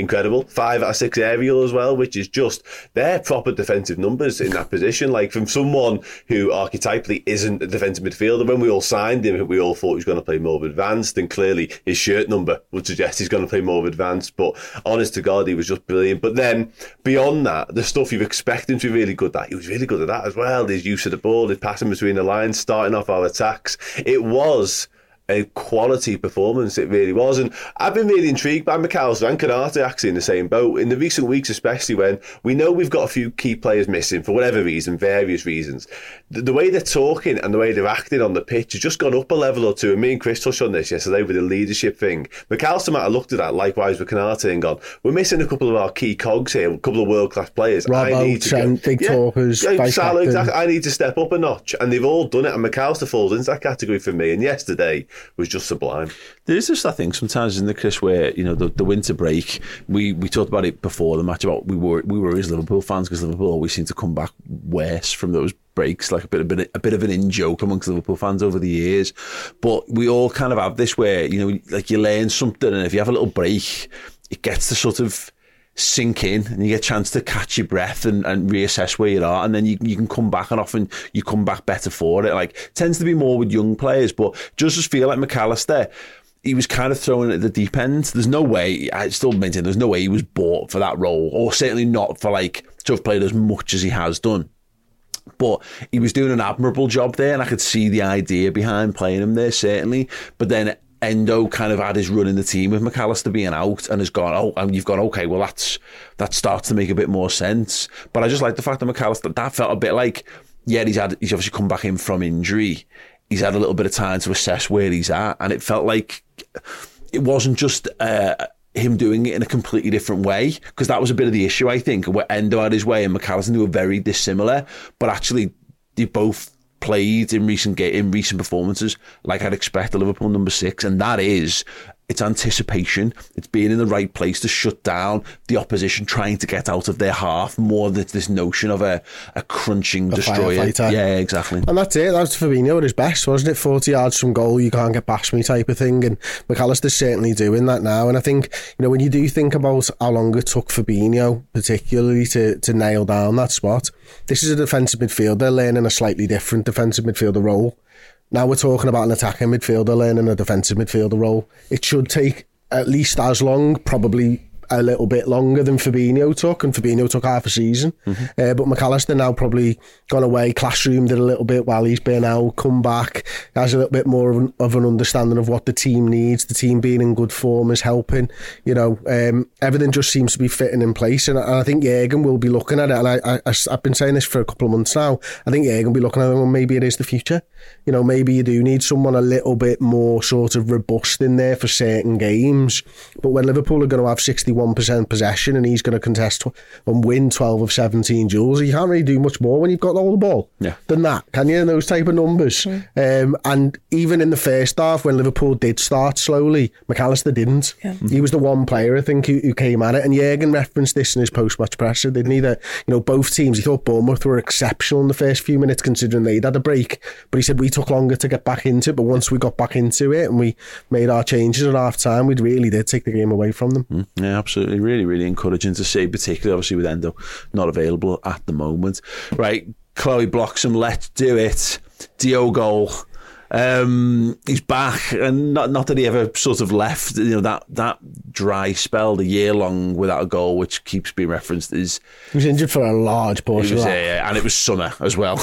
incredible. Five out of six aerial as well, which is just, they're proper defensive numbers in that position. Like from someone who archetypally isn't a defensive midfielder, when we all signed him, we all thought he was going to play more of advanced, and clearly his shirt number would suggest he's going to play more of advanced. But honest to God, he was just brilliant. But then beyond that, the stuff you expect him to be really good at, he was really good at that as well. His use of the ball, his passing between the lines, starting off our attacks. It was a quality performance, it really was. And I've been really intrigued by McAllister and Konate actually in the same boat in the recent weeks, especially when we know we've got a few key players missing for whatever reason, various reasons. The, the way they're talking and the way they're acting on the pitch has just gone up a level or two. And me and Chris touched on this yesterday with the leadership thing. McAllister might have looked at that likewise with Konate and gone, we're missing a couple of our key cogs here, a couple of world-class players. Robbo, I need to Trent, big yeah, talkers, yeah, Salah, exactly. captain. I need to step up a notch. And they've all done it. And McAllister falls into that category for me. And yesterday was just sublime. There is just that thing sometimes in the Chris where, you know, the, the winter break, we, we talked about it before the match about we were we were as Liverpool fans because Liverpool always seem to come back worse from those breaks, like a bit, a bit a bit of an in-joke amongst Liverpool fans over the years. But we all kind of have this where, you know, like you learn something, and if you have a little break, it gets to sort of sink in and you get a chance to catch your breath and, and reassess where you are, and then you, you can come back, and often you come back better for it. Like, it tends to be more with young players, but just as feel like McAllister, he was kind of thrown at the deep end. There's no way, I still maintain there's no way he was bought for that role, or certainly not for like to have played as much as he has done. But he was doing an admirable job there, and I could see the idea behind playing him there, certainly. But then Endo kind of had his run in the team with McAllister being out, and has gone, oh, and you've gone, okay, well, that's that starts to make a bit more sense. But I just like the fact that McAllister, that felt a bit like, yeah, he's had, he's obviously come back in from injury. He's had a little bit of time to assess where he's at, and it felt like it wasn't just uh, him doing it in a completely different way, because that was a bit of the issue, I think, where Endo had his way and McAllister were very dissimilar, but actually they both played in recent ga- in recent performances like I'd expect a Liverpool number six, and that is, it's anticipation, it's being in the right place to shut down the opposition trying to get out of their half, more than this notion of a, a crunching a destroyer. Yeah, exactly. And that's it, that's Fabinho at his best, wasn't it? forty yards from goal, you can't get past me type of thing, and McAllister's certainly doing that now. And I think, you know, when you do think about how long it took Fabinho particularly to, to nail down that spot, this is a defensive midfielder learning a slightly different defensive midfielder role. Now we're talking about an attacking midfielder learning a defensive midfielder role. It should take at least as long, probably a little bit longer than Fabinho took, and Fabinho took half a season. Mm-hmm. Uh, but McAllister now probably gone away, classroomed it a little bit while he's been out, come back, has a little bit more of an, of an understanding of what the team needs. The team being in good form is helping. You know, um, everything just seems to be fitting in place, and, and I think Jurgen will be looking at it. And I, I, I've been saying this for a couple of months now. I think Jurgen will be looking at it, well, maybe it is the future. You know, maybe you do need someone a little bit more sort of robust in there for certain games. But when Liverpool are going to have sixty-one percent possession and he's going to contest and win twelve of seventeen duels, you can't really do much more when you've got all the ball yeah. than that, can you, in those type of numbers? Mm. Um, and even in the first half, when Liverpool did start slowly, McAllister didn't. Yeah. Mm-hmm. He was the one player, I think, who, who came at it. And Jurgen referenced this in his post-match presser, didn't he? That, you know, both teams, he thought Bournemouth were exceptional in the first few minutes considering they'd had a break. But he said we took longer to get back into it, but once we got back into it and we made our changes at half time, we really did take the game away from them. Mm, yeah, absolutely. Really, really encouraging to see, particularly obviously with Endo not available at the moment. Right, Chloe Bloxham, let's do it. Diogo, um, he's back, and not not that he ever sort of left. You know, that that dry spell, the year long without a goal, which keeps being referenced, is he was injured for a large portion, was, of that. Uh, and it was summer as well.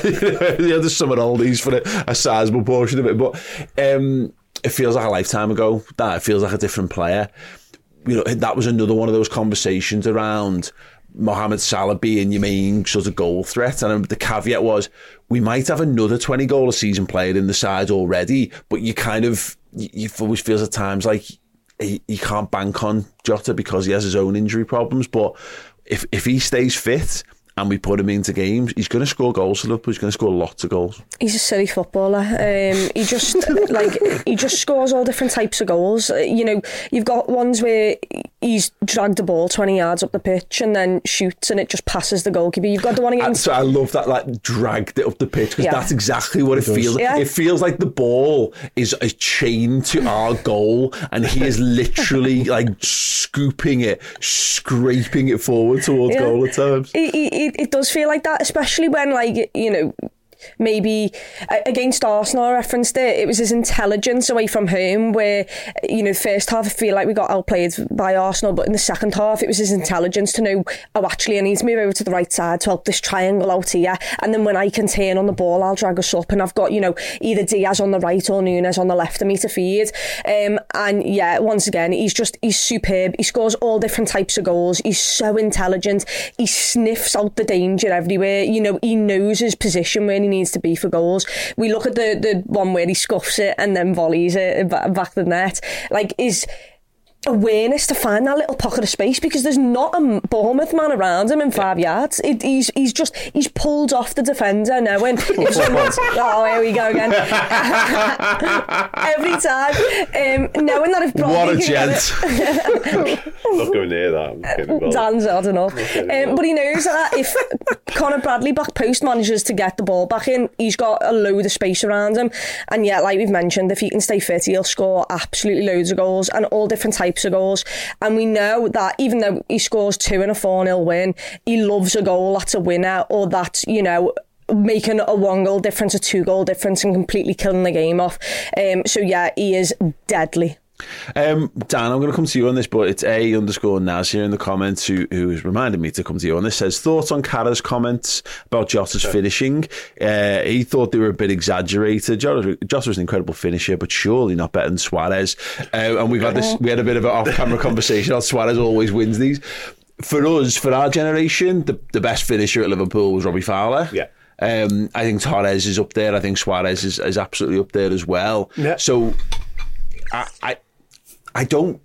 He had the summer oldies for a, a sizable portion of it, but um, it feels like a lifetime ago. That it feels like a different player. You know, that was another one of those conversations around Mohamed Salah being your main sort of goal threat, and the caveat was we might have another twenty goal a season player in the side already, but you kind of you, you always feels at times like he, you can't bank on Jota because he has his own injury problems. But if if he stays fit and we put him into games, he's going to score goals for Liverpool. He's going to score lots of goals. He's a silly footballer. Um, he just like he just scores all different types of goals. You know, you've got ones where he's dragged the ball twenty yards up the pitch and then shoots and it just passes the goalkeeper. You've got the one against. So I love that, like dragged it up the pitch, because Yeah. that's exactly what it, it feels. Yeah. It feels like the ball is a chain to our goal, and he is literally like scooping it, scraping it forward towards Yeah. goal at times. It, it, it does feel like that, especially when, like, you know, maybe against Arsenal, I referenced it, it was his intelligence away from home where, you know, first half I feel like we got outplayed by Arsenal, but in the second half it was his intelligence to know, oh, actually I need to move over to the right side to help this triangle out here, and then when I can turn on the ball I'll drag us up, and I've got, you know, either Diaz on the right or Nunes on the left of me to feed. Um, and yeah, once again, he's just, he's superb. He scores all different types of goals. He's so intelligent. He sniffs out the danger everywhere. You know, he knows his position where he needs to be for goals. We look at the the one where he scuffs it and then volleys it back the net. Like, his awareness to find that little pocket of space, because there's not a Bournemouth man around him in five yards. It, he's he's just he's pulled off the defender now. When if someone's oh, here we go again. Every time, um, knowing that if Brodie What a can get gent. it- Not going near that. I'm getting well. Dan's odd enough. Um, but he knows that if Conor Bradley back post manages to get the ball back in, he's got a load of space around him. And yet, like we've mentioned, if he can stay fit, he'll score absolutely loads of goals and all different types of goals. And we know that even though he scores two in a four nil win, he loves a goal that's a winner, or that's, you know, making a one goal difference, a two goal difference, and completely killing the game off. Um, so yeah, he is deadly. Um, Dan, I'm going to come to you on this, but it's A underscore Naz here in the comments who, who has reminded me to come to you on this. Says, thoughts on Kara's comments about Jota's finishing. Uh, he thought they were a bit exaggerated. Jota, Jota was an incredible finisher, but surely not better than Suarez. Uh, and we've had this, we had a bit of an off-camera conversation on Suarez always wins these. For us, for our generation, the, the best finisher at Liverpool was Robbie Fowler. Yeah. Um, I think Torres is up there. I think Suarez is, is absolutely up there as well. Yeah. So I, I I don't.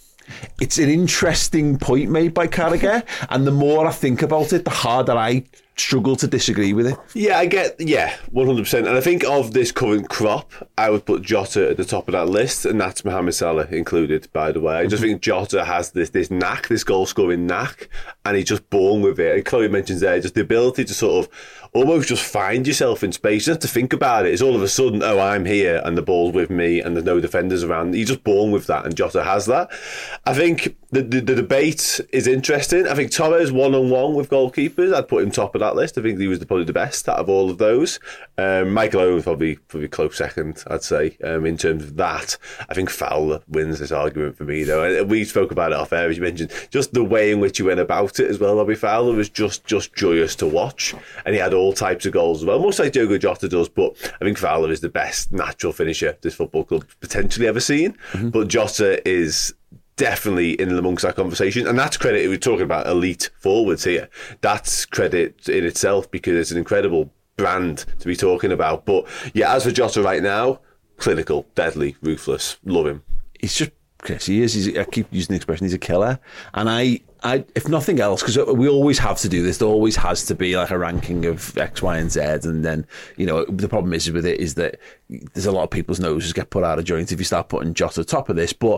It's an interesting point made by Carragher, and the more I think about it, the harder I struggle to disagree with it. Yeah, I get, yeah, one hundred percent. And I think of this current crop, I would put Jota at the top of that list, and that's Mohamed Salah included, by the way. I just think Jota has this this knack, this goal-scoring knack, and he's just born with it. And Chloe mentions there, just the ability to sort of almost just find yourself in space. You don't have to think about it. It's all of a sudden, oh, I'm here, and the ball's with me, and there's no defenders around. You're just born with that, and Jota has that. I think the, the, the debate is interesting. I think Torres one-on-one with goalkeepers, I'd put him top of that list. I think he was probably the best out of all of those. Um, Michael Owen was probably probably close second, I'd say, um, in terms of that. I think Fowler wins this argument for me, though. And we spoke about it off air, as you mentioned. Just the way in which he went about it as well, Robbie Fowler, was just, just joyous to watch. And he had all types of goals as well, much like Diogo Jota does. But I think Fowler is the best natural finisher this football club potentially ever seen. Mm-hmm. But Jota is definitely in amongst that conversation, and that's credit. We're talking about elite forwards here. That's credit in itself, because it's an incredible brand to be talking about. But yeah, as for Jota right now, clinical, deadly, ruthless. Love him. He's just Chris. He is. He's, I keep using the expression. He's a killer, and I, I, if nothing else, because we always have to do this. There always has to be like a ranking of X, Y, and Z, and then you know the problem is with it is that there's a lot of people's noses get put out of joint if you start putting Jota top of this, but.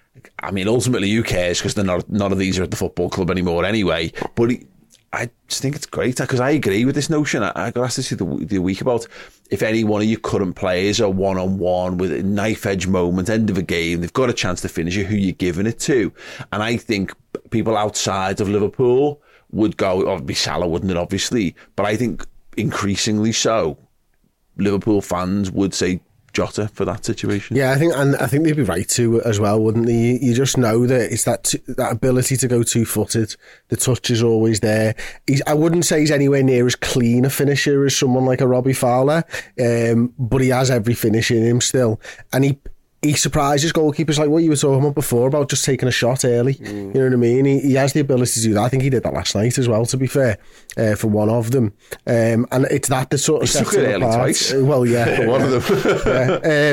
I mean, ultimately, who cares? Because they're not, none of these are at the football club anymore anyway. But he, I just think it's great, because I agree with this notion. I, I got asked this the, the week about if any one of your current players are one-on-one with a knife-edge moment, end of a game, they've got a chance to finish it, who you're giving it to. And I think people outside of Liverpool would go, oh, it'd be Salah, wouldn't it, obviously? But I think increasingly so, Liverpool fans would say Jota for that situation. Yeah, I think, and I think they'd be right to as well, wouldn't they? You, you just know that it's that that ability to go two-footed. The touch is always there. He's, I wouldn't say he's anywhere near as clean a finisher as someone like a Robbie Fowler, um, but he has every finish in him still, and he. He surprises goalkeepers, like what you were talking about before, about just taking a shot early. Mm. You know what I mean? He, he has the ability to do that. I think he did that last night as well, to be fair, uh, for one of them. Um, and it's that that sort of he sets took it him early apart. Twice. Well, yeah. for one of them. yeah. Um,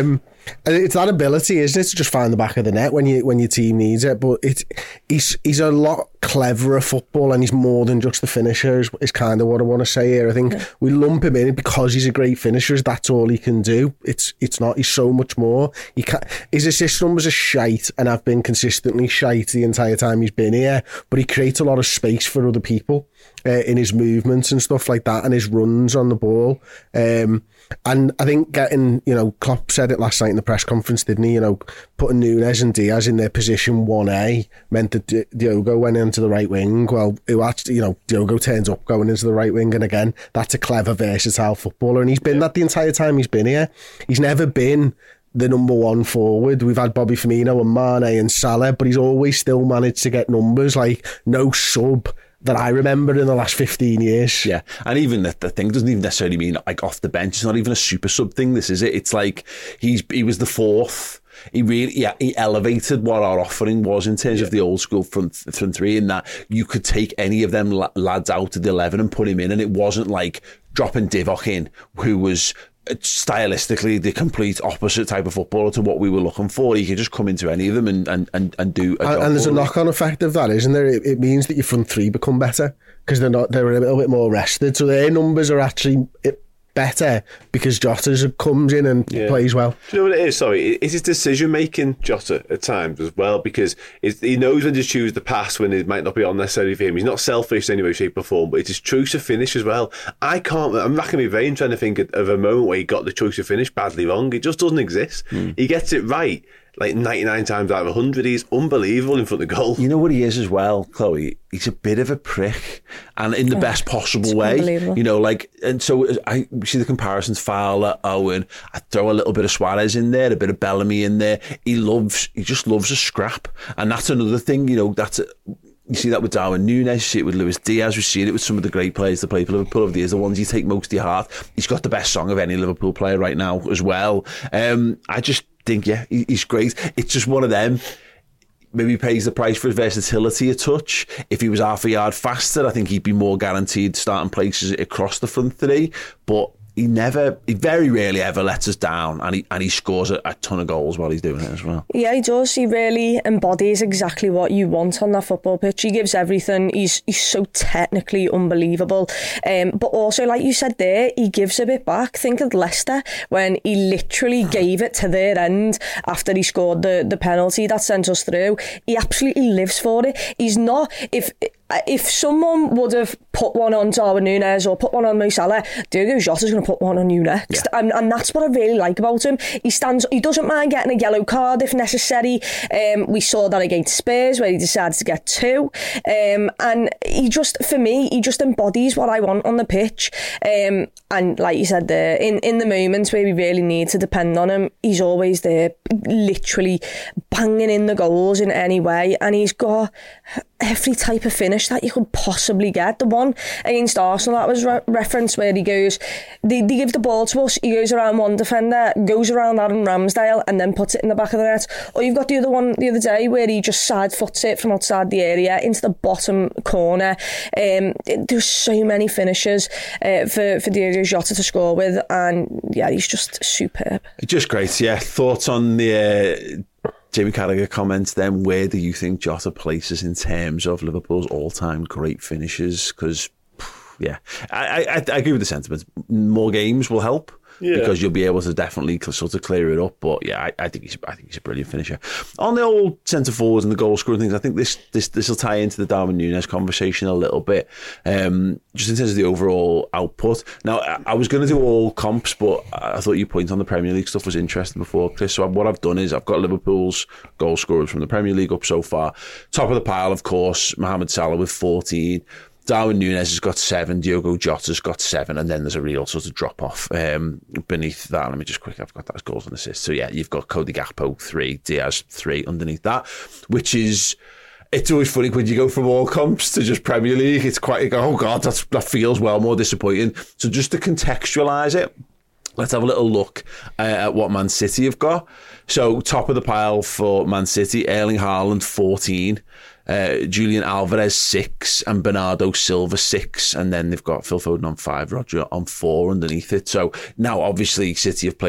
It's that ability, isn't it, to just find the back of the net when you when your team needs it. But it's he's he's a lot cleverer football, and he's more than just the finisher. Is, is kind of what I want to say here. I think yeah. we lump him in because he's a great finisher. That's all he can do. It's it's not. He's so much more. He can his assist numbers are shite, and have been consistently shite the entire time he's been here. But he creates a lot of space for other people uh, in his movements and stuff like that, and his runs on the ball. Um, And I think getting, you know, Klopp said it last night in the press conference, didn't he? You know, putting Núñez and Diaz in their position one A meant that Diogo went into the right wing. Well, it actually, you know, Diogo turns up going into the right wing, and again, that's a clever, versatile footballer, and he's been that the entire time he's been here. He's never been the number one forward. We've had Bobby Firmino and Mane and Salah, but he's always still managed to get numbers. Like, no sub that I remember in the last fifteen years. Yeah, and even the, the thing doesn't even necessarily mean like off the bench. It's not even a super sub thing, this is it. It's like he's he was the fourth. He really yeah, he elevated what our offering was in terms yeah. of the old school front, front three, in that you could take any of them lads out of the eleven and put him in, and it wasn't like dropping Divock in, who was stylistically the complete opposite type of footballer to what we were looking for. He could just come into any of them and and, and, and do a job. And, and there's a knock-on effect of that, isn't there? It, it means that your front three become better because they're not they're a little bit more rested, so their numbers are actually better because Jota comes in and yeah. plays well. Do you know what it is? Sorry, it's his decision making, Jota, at times as well, because it's, he knows when to choose the pass when it might not be on necessarily for him. He's not selfish in any way, shape or form, but it's his choice of finish as well. I can't, I'm racking my brain trying to think of, of a moment where he got the choice of finish badly wrong. It just doesn't exist. Mm. He gets it right like ninety-nine times out of one hundred. He's unbelievable in front of goal. You know what he is as well, Chloe? He's a bit of a prick, and in the oh, best possible way. You know, like, and so I see the comparisons: Fowler, Owen. I throw a little bit of Suarez in there, a bit of Bellamy in there. He loves, he just loves a scrap, and that's another thing. You know, that's. A, You see that with Darwin Núñez, you see it with Luis Diaz, we've seen it with some of the great players that play for Liverpool over the years, the ones you take most to your heart. He's got the best song of any Liverpool player right now as well. Um, I just think, yeah, he's great. It's just one of them. Maybe he pays the price for his versatility a touch. If he was half a yard faster, I think he'd be more guaranteed starting places across the front three. But he never, he very rarely ever lets us down, and he and he scores a, a ton of goals while he's doing it as well. Yeah, he does. He really embodies exactly what you want on that football pitch. He gives everything. He's he's so technically unbelievable. Um, but also, like you said there, he gives a bit back. Think of Leicester when he literally gave it to their end after he scored the, the penalty that sent us through. He absolutely lives for it. He's not, if... If someone would have put one on Darwin Núñez or put one on Mo Salah, Diogo Jota's going to put one on you next. Yeah. And, and that's what I really like about him. He stands, he doesn't mind getting a yellow card if necessary. Um, we saw that against Spurs where he decided to get two. Um, and he just, for me, he just embodies what I want on the pitch. Um, and like you said there, in, in the moments where we really need to depend on him, he's always there, literally banging in the goals in any way. And he's got every type of finish that you could possibly get. The one against Arsenal that was re- referenced where he goes, they, they give the ball to us, he goes around one defender, goes around Aaron Ramsdale and then puts it in the back of the net. Or you've got the other one the other day where he just side foots it from outside the area into the bottom corner. Um, there's so many finishes uh, for, for Diogo Jota to score with, and yeah, he's just superb. Just great, yeah. Thoughts on the... Uh... Jamie Carragher comments then, where do you think Jota places in terms of Liverpool's all-time great finishes? Because, yeah, I, I, I agree with the sentiment. More games will help. Yeah. Because you'll be able to definitely sort of clear it up. But yeah, I, I think he's I think he's a brilliant finisher. On the old centre forwards and the goal scoring things, I think this this this will tie into the Darwin Núñez conversation a little bit. Um, just in terms of the overall output. Now, I, I was going to do all comps, but I thought your point on the Premier League stuff was interesting before, Chris. So what I've done is I've got Liverpool's goal scorers from the Premier League up so far. Top of the pile, of course, Mohamed Salah with fourteen. Darwin Núñez has got seven, Diogo Jota's got seven, and then there's a real sort of drop off um, beneath that. Let me just quickly, I've got that as goals and assists. So yeah, you've got Cody Gakpo three, Diaz three underneath that, which is, it's always funny when you go from all comps to just Premier League. It's quite, oh God, that's, that feels well more disappointing. So just to contextualise it, let's have a little look uh, at what Man City have got. So top of the pile for Man City, Erling Haaland fourteen. Uh, Julian Alvarez six and Bernardo Silva six, and then they've got Phil Foden on five, Roger on four underneath it. So now obviously City have played one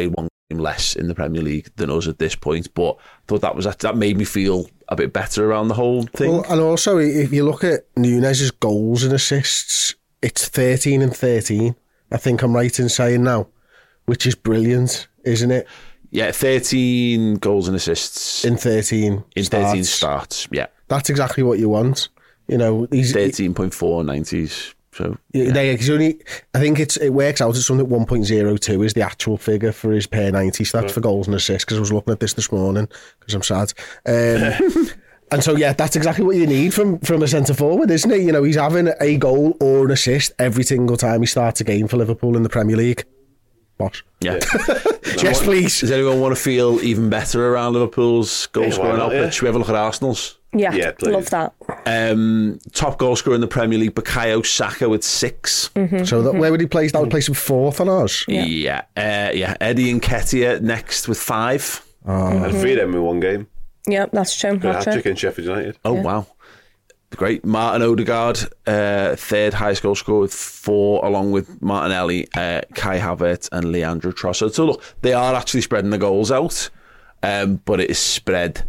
less in the Premier League than us at this point, but I thought that was that made me feel a bit better around the whole thing. Well, and also, if you look at Nunez's goals and assists, it's thirteen and thirteen. I think I'm right in saying now, which is brilliant, isn't it? Yeah, thirteen goals and assists in thirteen in starts. thirteen starts. Yeah, that's exactly what you want. You know, he's thirteen point four nineties. So yeah, yeah he's only. I think it's it works out at something one point oh two is the actual figure for his per ninety stat right. for goals and assists. Because I was looking at this this morning because I'm sad. Um, and so yeah, that's exactly what you need from from a centre forward, isn't it? You know, he's having a goal or an assist every single time he starts a game for Liverpool in the Premier League. Boss. Yeah. Yes, please. Does anyone want to feel even better around Liverpool's goal scoring output? Yeah. Should we have a look at Arsenal's? Yeah, yeah love that. Um, top goal scorer in the Premier League, Bukayo Saka with six. Mm-hmm. So that, where would he place? That would place him fourth on ours. Yeah, yeah. Uh, yeah. Eddie Nketiah next with five. Oh. Mm-hmm. And three of them in one game. Yeah, that's true. Got a hat-trick in Sheffield United. Oh, yeah. wow. Great. Martin Odegaard, uh, third highest goal scorer with four, along with Martinelli, uh, Kai Havertz and Leandro Trossard. So look, they are actually spreading the goals out, um, but it is spread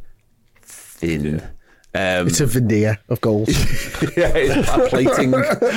thin. Yeah. Um, it's a veneer of goals. Yeah, it's a plating,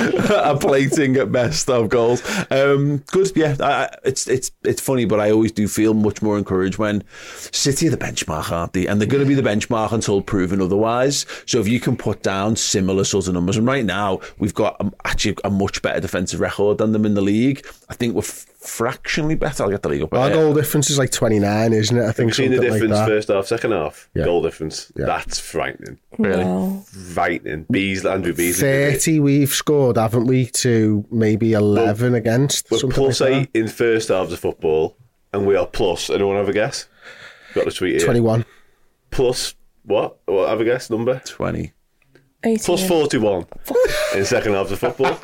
a plating at best of goals. Um, good, yeah. I, it's it's it's funny, but I always do feel much more encouraged when City are the benchmark, aren't they? And they're going to be the benchmark until proven otherwise. So if you can put down similar sorts of numbers, and right now we've got a, actually a much better defensive record than them in the league. I think we're fractionally better. I'll get the league up. Our goal difference is like twenty-nine, isn't it? I think. Have you seen the difference like first half, second half? Yeah. Goal difference. Yeah. That's frightening. Really? No. Frightening. Beasley, Andrew Beasley. thirty we've scored, haven't we, to maybe eleven well, against? We're plus like eight in first halves of football, and we are plus, anyone have a guess? Got the tweet here. twenty-one. Plus, what? What, have a guess, number? twenty. eighteen. Plus forty-one in second halves of football.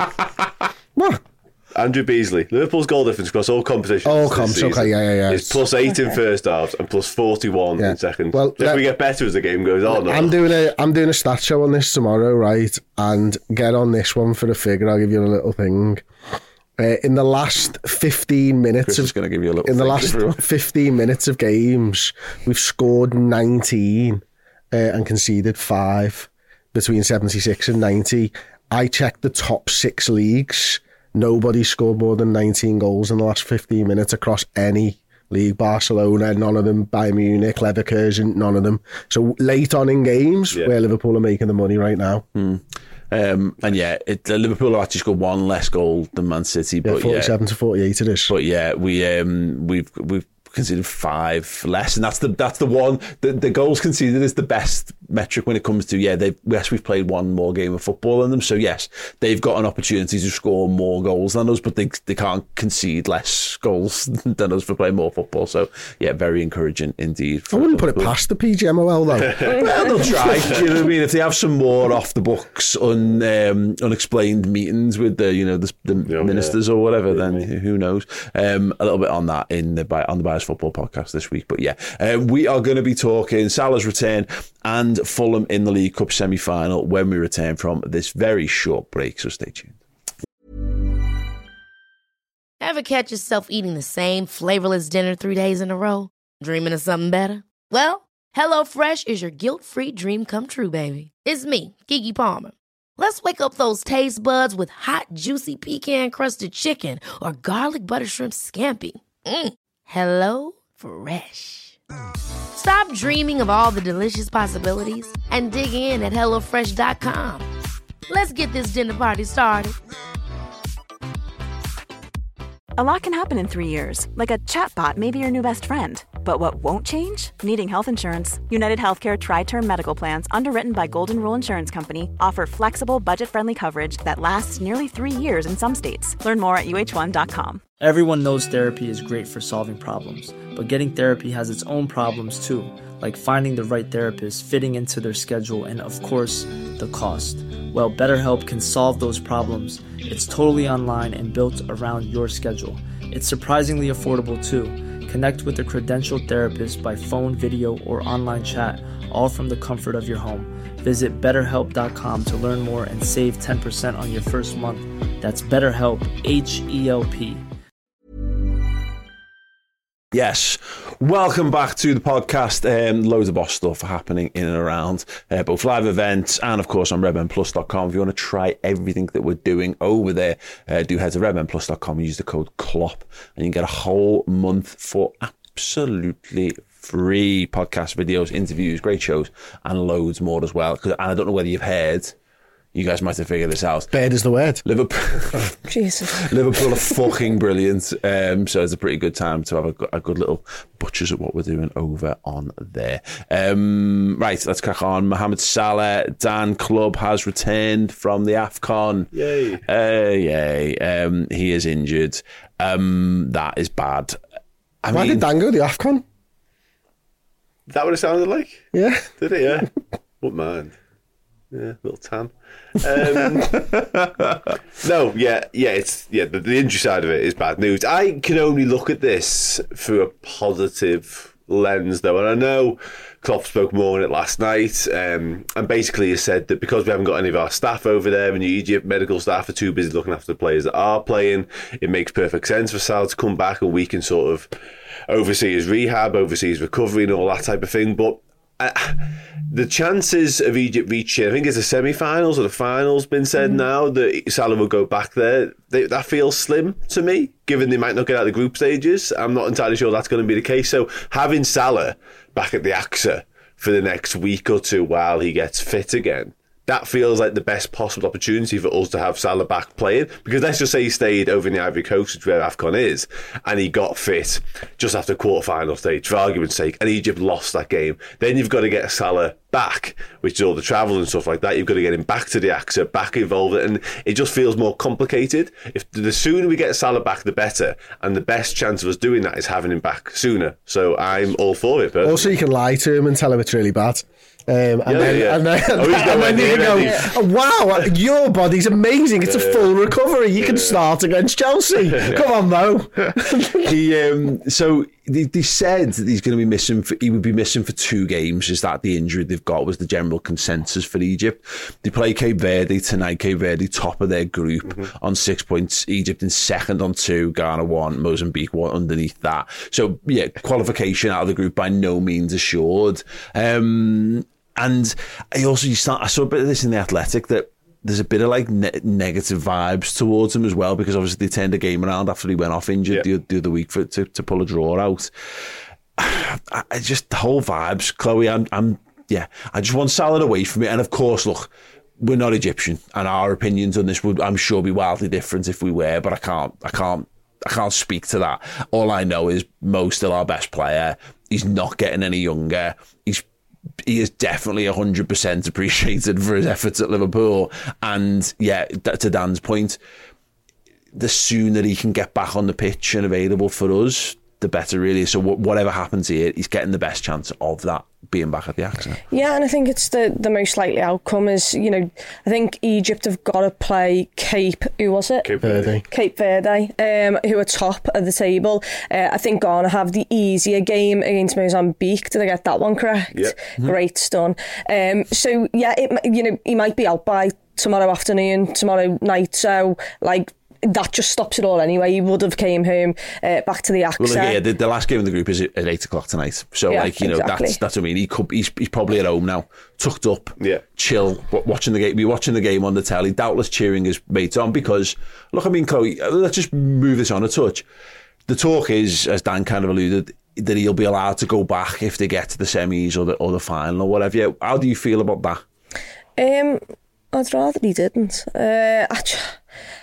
What? Andrew Beasley. Liverpool's goal difference across all competitions. All comps, okay, yeah, yeah, yeah. It's plus eight okay. in first halves and plus forty-one yeah. in second. Well, so if we get better as the game goes on. I'm or? doing a I'm doing a stat show on this tomorrow, right? And get on this one for the figure. I'll give you a little thing. Uh, in the last fifteen minutes Chris of is going to give you a little. in the last fifteen minutes of games, we've scored nineteen uh, and conceded five between seventy-six and ninety. I checked the top six leagues. Nobody scored more than nineteen goals in the last fifteen minutes across any league. Barcelona, none of them. Bayern Munich, Leverkusen, none of them. So late on in games, yeah. where Liverpool are making the money right now. Mm. Um, and yeah, it, uh, Liverpool have actually scored one less goal than Man City. But yeah, forty-seven yeah, to forty-eight it is. But yeah, we um, we've we've conceded five less, and that's the that's the one. The, the goals conceded is the best metric when it comes to yeah. They yes, we've played one more game of football than them, so yes, they've got an opportunity to score more goals than us, but they they can't concede less goals than us for playing more football. So yeah, very encouraging indeed. I wouldn't Liverpool. put it past the P G M O L though. Well, they'll try. Do you know what I mean? If they have some more off the books, un, um, unexplained meetings with the you know the, the oh, ministers yeah. or whatever, then yeah. who knows? Um, a little bit on that in the on the Bias Football podcast this week. But yeah, uh, we are going to be talking Salah's return and Fulham in the League Cup semi-final when we return from this very short break, so stay tuned. Ever catch yourself eating the same flavorless dinner three days in a row? Dreaming of something better? Well, HelloFresh is your guilt-free dream come true, baby. It's me, Keke Palmer. Let's wake up those taste buds with hot, juicy pecan-crusted chicken or garlic butter shrimp scampi. Mm. Hello Fresh. Stop dreaming of all the delicious possibilities and dig in at hello fresh dot com. Let's get this dinner party started. A lot can happen in three years, like a chatbot may be your new best friend. But what won't change? Needing health insurance. United Healthcare Tri-Term Medical Plans, underwritten by Golden Rule Insurance Company, offer flexible, budget-friendly coverage that lasts nearly three years in some states. Learn more at U H one dot com. Everyone knows therapy is great for solving problems, but getting therapy has its own problems too, like finding the right therapist, fitting into their schedule, and of course, the cost. Well, BetterHelp can solve those problems. It's totally online and built around your schedule. It's surprisingly affordable too. Connect with a credentialed therapist by phone, video, or online chat, all from the comfort of your home. Visit better help dot com to learn more and save ten percent on your first month. That's BetterHelp, H E L P. Yes, welcome back to the podcast. Um, loads of boss stuff happening in and around uh, both live events and, of course, on redmen plus dot com. If you want to try everything that we're doing over there, uh, do head to redmen plus dot com and use the code C L O P, and you can get a whole month for absolutely free podcast videos, interviews, great shows, and loads more as well. And I don't know whether you've heard. You guys might have figured this out. Bad is the word. Liverpool, Jesus. Liverpool are fucking brilliant. Um, so it's a pretty good time to have a, a good little butchers at what we're doing over on there. Um, right, let's crack on. Mohamed Salah, Dan Club has returned from the AFCON. Yay. Uh, yay. Um, he is injured. Um, that is bad. I Why mean, did Dan go to the AFCON? Is that what it sounded like? Yeah. Did it? Yeah. What man? Yeah, little tan. Um, no, yeah, yeah, it's yeah. The, the injury side of it is bad news. I can only look at this through a positive lens, though, and I know Klopp spoke more on it last night, um, and basically he said that because we haven't got any of our staff over there, and the Egypt medical staff are too busy looking after the players that are playing, it makes perfect sense for Salah to come back, and we can sort of oversee his rehab, oversee his recovery, and all that type of thing, but. Uh, the chances of Egypt reaching, I think it's the semi-finals or the finals, been said mm. now that Salah will go back there. They, that feels slim to me, given they might not get out of the group stages. I'm not entirely sure that's going to be the case. So having Salah back at the A X A for the next week or two while he gets fit again, that feels like the best possible opportunity for us to have Salah back playing. Because let's just say he stayed over in the Ivory Coast, which is where AFCON is, and he got fit just after quarter-final stage, for argument's sake, and Egypt lost that game. Then you've got to get Salah back, which is all the travel and stuff like that. You've got to get him back to the A X A, back involved, and it just feels more complicated. If the sooner we get Salah back, the better, and the best chance of us doing that is having him back sooner. So I'm all for it. Personally. Also, you can lie to him and tell him it's really bad. Um, and, yeah, then, yeah. and then, oh, and then you go, oh, wow, your body's amazing. It's a full recovery. You can start against Chelsea. Come on, Mo. he, um, so they, they said that he's going to be missing. For, he would be missing for two games. Is that the injury they've got? Was the general consensus for Egypt? They play Cape Verde tonight. Cape Verde top of their group mm-hmm. on six points. Egypt in second on two. Ghana one. Mozambique one underneath that. So yeah, qualification out of the group by no means assured. Um, And I also you start, I saw a bit of this in The Athletic that there's a bit of like ne- negative vibes towards him as well, because obviously they turned the game around after he went off injured yeah. the, the other week for to, to pull a draw out. I, I just the whole vibes, Chloe. I'm, I'm, yeah. I just want Salah away from it. And of course, look, we're not Egyptian, and our opinions on this would, I'm sure, be wildly different if we were. But I can't, I can't, I can't speak to that. All I know is Mo's still our best player. He's not getting any younger. He's He is definitely one hundred percent appreciated for his efforts at Liverpool. And yeah, to Dan's point, the sooner he can get back on the pitch and available for us, the better, really. So whatever happens here, he's getting the best chance of that being back at the A X A. Yeah, and I think it's the, the most likely outcome is, you know, I think Egypt have got to play Cape, who was it? Cape Verde. Cape Verde, um, who are top of the table. Uh, I think Ghana have the easier game against Mozambique. Did I get that one correct? Yep. Mm-hmm. Great stun. Um, so, yeah, it, you know, he might be out by tomorrow afternoon, tomorrow night. So, like, that just stops it all anyway. He would have came home uh, back to the A X A. Well, yeah, the, the last game of the group is at eight o'clock tonight. So, yeah, like, you know, exactly. that's that's what I mean. He could, he's, he's probably at home now, tucked up, yeah. chill, watching the game. Be watching the game on the telly, doubtless cheering his mates on because, look, I mean, Chloe, let's just move this on a touch. The talk is, as Dan kind of alluded, that he'll be allowed to go back if they get to the semis or the or the final or whatever. How do you feel about that? Um, I'd rather he didn't. Uh, I just,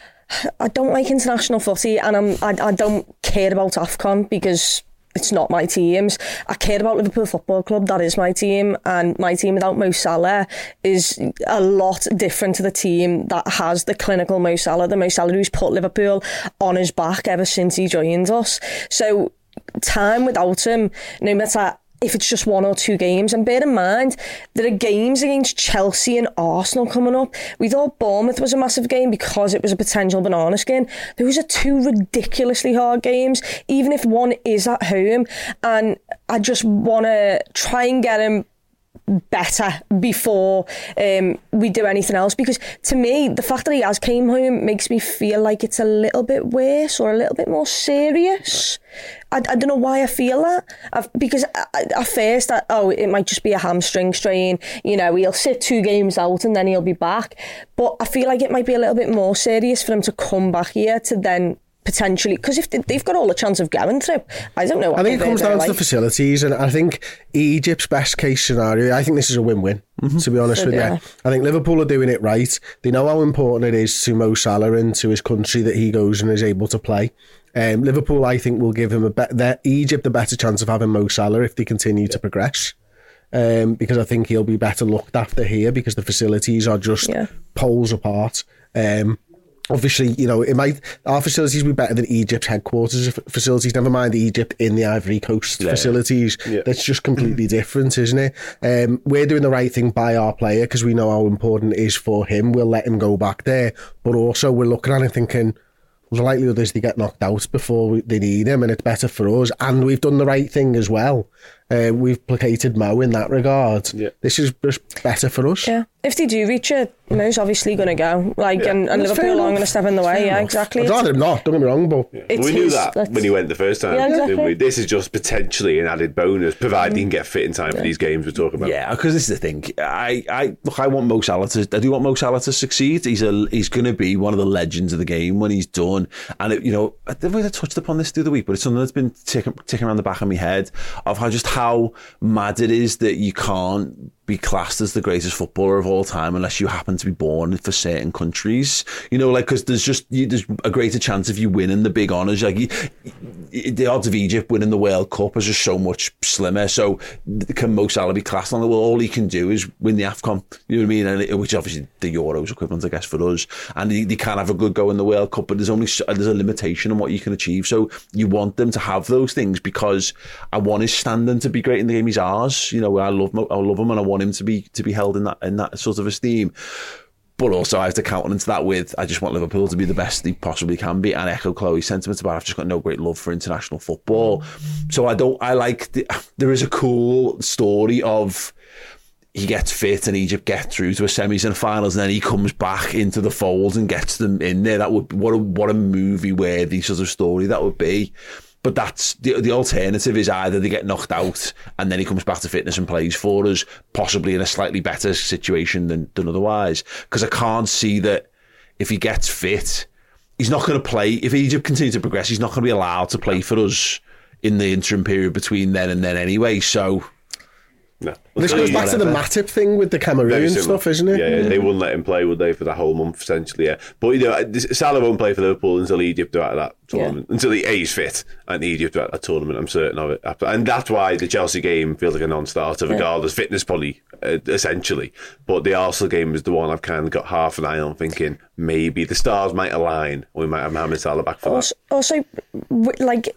I don't like international footy, and I'm, I, I don't care about AFCON because it's not my teams. I care about Liverpool Football Club. That is my team, and my team without Mo Salah is a lot different to the team that has the clinical Mo Salah, the Mo Salah who's put Liverpool on his back ever since he joined us. So time without him, no matter if it's just one or two games, and bear in mind there are games against Chelsea and Arsenal coming up. We thought Bournemouth was a massive game because it was a potential banana skin. Those are two ridiculously hard games, even if one is at home, and I just want to try and get him better before um, we do anything else, because to me the fact that he has came home makes me feel like it's a little bit worse or a little bit more serious. I, I don't know why I feel that. I've, because at first I, oh it might just be a hamstring strain, you know, he'll sit two games out and then he'll be back, but I feel like it might be a little bit more serious for him to come back here to then potentially, because if they've got all the chance of going through, I don't know what I think it comes down like. to the facilities, and I think Egypt's best case scenario, I think this is a win-win, mm-hmm. to be honest so, with yeah. you. I think Liverpool are doing it right. They know how important it is to Mo Salah and to his country that he goes and is able to play. Um, Liverpool, I think, will give him a better, Egypt a better chance of having Mo Salah if they continue yeah. to progress. Um, because I think he'll be better looked after here because the facilities are just yeah. poles apart. Um, Obviously, you know, it might our facilities will be better than Egypt's headquarters facilities. Never mind Egypt in the Ivory Coast yeah. facilities. Yeah. That's just completely different, isn't it? Um, we're doing the right thing by our player because we know how important it is for him. We'll let him go back there, but also we're looking at it thinking, well, the likelihood is they get knocked out before we, they need him, and it's better for us. And we've done the right thing as well. Uh, we've placated Mo in that regard. Yeah. This is just better for us. Yeah. If they do reach it, Mo's obviously going to go. Like, yeah. and, and Liverpool aren't going to step in the way. Yeah, exactly. I'd rather him not, don't get me wrong, but... Yeah. We knew his, that that's... when he went the first time, yeah, exactly. didn't we? This is just potentially an added bonus, provided mm. he can get fit in time yeah. for these games we're talking about. Yeah, because this is the thing. I, I look, I want Mo Salah to... I do want Mo Salah to succeed. He's a, he's going to be one of the legends of the game when he's done. And, it, you know, I think I touched upon this through the week, but it's something that's been ticking, ticking around the back of my head of how just how mad it is that you can't be classed as the greatest footballer of all time unless you happen to be born for certain countries, you know, like, because there's just you, there's a greater chance of you winning the big honours. Like you, the odds of Egypt winning the World Cup is just so much slimmer. So can Mo Salah be classed on the well? All he can do is win the AFCON, you know what I mean? And it, which obviously the Euros equivalent, I guess, for us. And they, they can have a good go in the World Cup, but there's only there's a limitation on what you can achieve. So you want them to have those things because I want his standing to be great in the game. He's ours, you know. I love Mo, I love him, and I want him to be to be held in that in that sort of esteem. But also I have to countenance that with I just want Liverpool to be the best they possibly can be, and echo Chloe's sentiments about I've just got no great love for international football. So I don't I like the, there is a cool story of he gets fit and Egypt get through to a semis and finals, and then he comes back into the fold and gets them in there. That would what a what a movie worthy sort of story that would be. But that's the the alternative is either they get knocked out and then he comes back to fitness and plays for us, possibly in a slightly better situation than, than otherwise. Because I can't see that if he gets fit, he's not going to play. If Egypt continues to progress, he's not going to be allowed to play for us in the interim period between then and then anyway. So... No. This goes back to the Matip thing with the Cameroon stuff, isn't it? Yeah, yeah, they wouldn't let him play, would they, for that whole month, essentially, yeah. But, you know, Salah won't play for Liverpool until Egypt are out of that tournament. Yeah. Until he A's fit and Egypt are out of that tournament, I'm certain of it. And that's why the Chelsea game feels like a non-starter, yeah. regardless. Fitness probably, uh, essentially. But the Arsenal game is the one I've kind of got half an eye on, thinking maybe the stars might align, or we might have Mohamed Salah back for also, that. Also, like...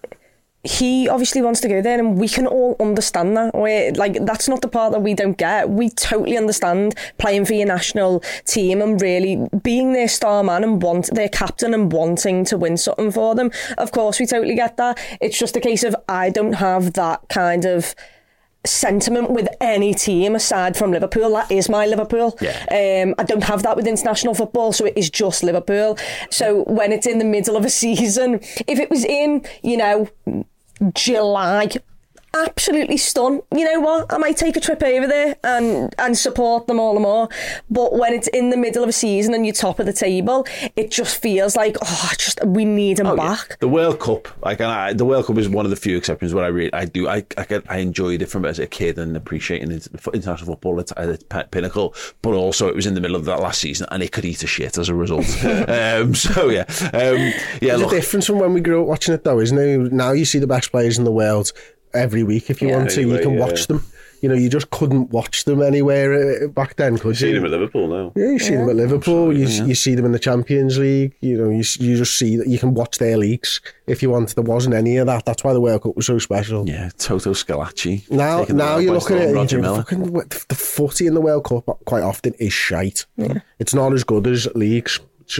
he obviously wants to go there, and we can all understand that. We're, like, that's not the part that we don't get. We totally understand playing for your national team and really being their star man and want their captain and wanting to win something for them. Of course, we totally get that. It's just a case of I don't have that kind of sentiment with any team aside from Liverpool. That is my Liverpool. Yeah. Um, I don't have that with international football, so it is just Liverpool. So when it's in the middle of a season, if it was in, you know, July, absolutely stunned. You know what? I might take a trip over there and, and support them all the more. But when it's in the middle of a season and you're top of the table, it just feels like, oh, just we need him oh, back. Yeah. The World Cup, like and I, the World Cup is one of the few exceptions where I really, I do, I, I, get, I enjoyed it from as a kid and appreciating international football at its pinnacle. But also, it was in the middle of that last season, and it could eat a shit as a result. um, so yeah, um, yeah. There's look, a difference from when we grew up watching it, though, isn't it? Now you see the best players in the world every week if you yeah, want to. Anyway, you can yeah. watch them. You know, you just couldn't watch them anywhere uh, back then, could you? You see them at Liverpool now. Yeah, you see yeah. them at Liverpool. You, yeah. you see them in the Champions League. You know, you you just see that you can watch their leagues if you want. There wasn't any of that. That's why the World Cup was so special. Yeah, Toto Scalacci. Now, now you look at it, and you fucking, the footy in the World Cup quite often is shite. Yeah. It's not as good as leagues. It's just not.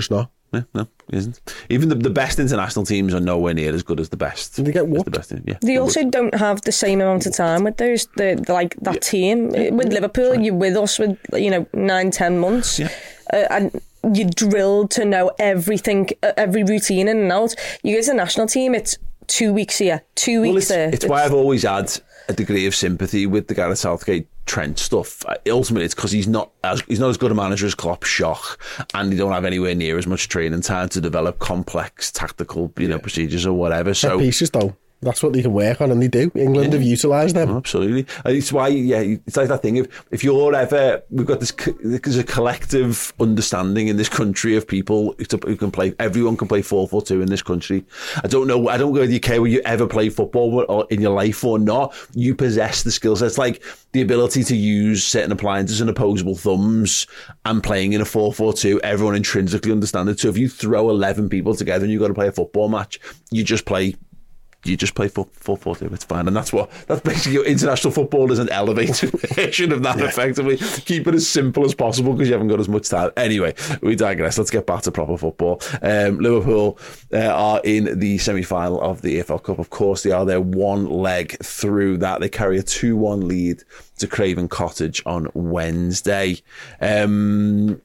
Yeah, no, it isn't. Even the, the best international teams are nowhere near as good as the best. They get whooped. The best, yeah, they also whooped. don't have the same amount of time with those, the, the like that yeah. team. With Liverpool, you're with us with, you know, nine, ten months. Yeah. Uh, and you're drilled to know everything, uh, every routine in and out. You go to the national team, it's two weeks here, two weeks well, it's, there. It's, it's why I've always had a degree of sympathy with the Gareth Southgate Trent stuff. Ultimately, it's because he's not as he's not as good a manager as Klopp, shock, and he don't have anywhere near as much training time to develop complex tactical, you know, yeah. procedures or whatever. So pieces though. That's what they can work on, and they do. England yeah. have utilised them. Oh, absolutely. And it's why, yeah, it's like that thing. If, if you're ever, we've got this, there's a collective understanding in this country of people who can play, everyone can play four four two in this country. I don't know, I don't know whether you care whether you ever play football or in your life or not. You possess the skill sets, like the ability to use certain appliances and opposable thumbs and playing in a four four two. Everyone intrinsically understands it. So if you throw eleven people together and you've got to play a football match, you just play You just play four four two, it's fine. And that's what, that's basically your international football is an elevated version of that, yeah. effectively. Keep it as simple as possible because you haven't got as much time. Anyway, we digress. Let's get back to proper football. Um, Liverpool uh, are in the semi-final of the E F L Cup. Of course, they are. They're one leg through that. They carry a two one lead to Craven Cottage on Wednesday. Um...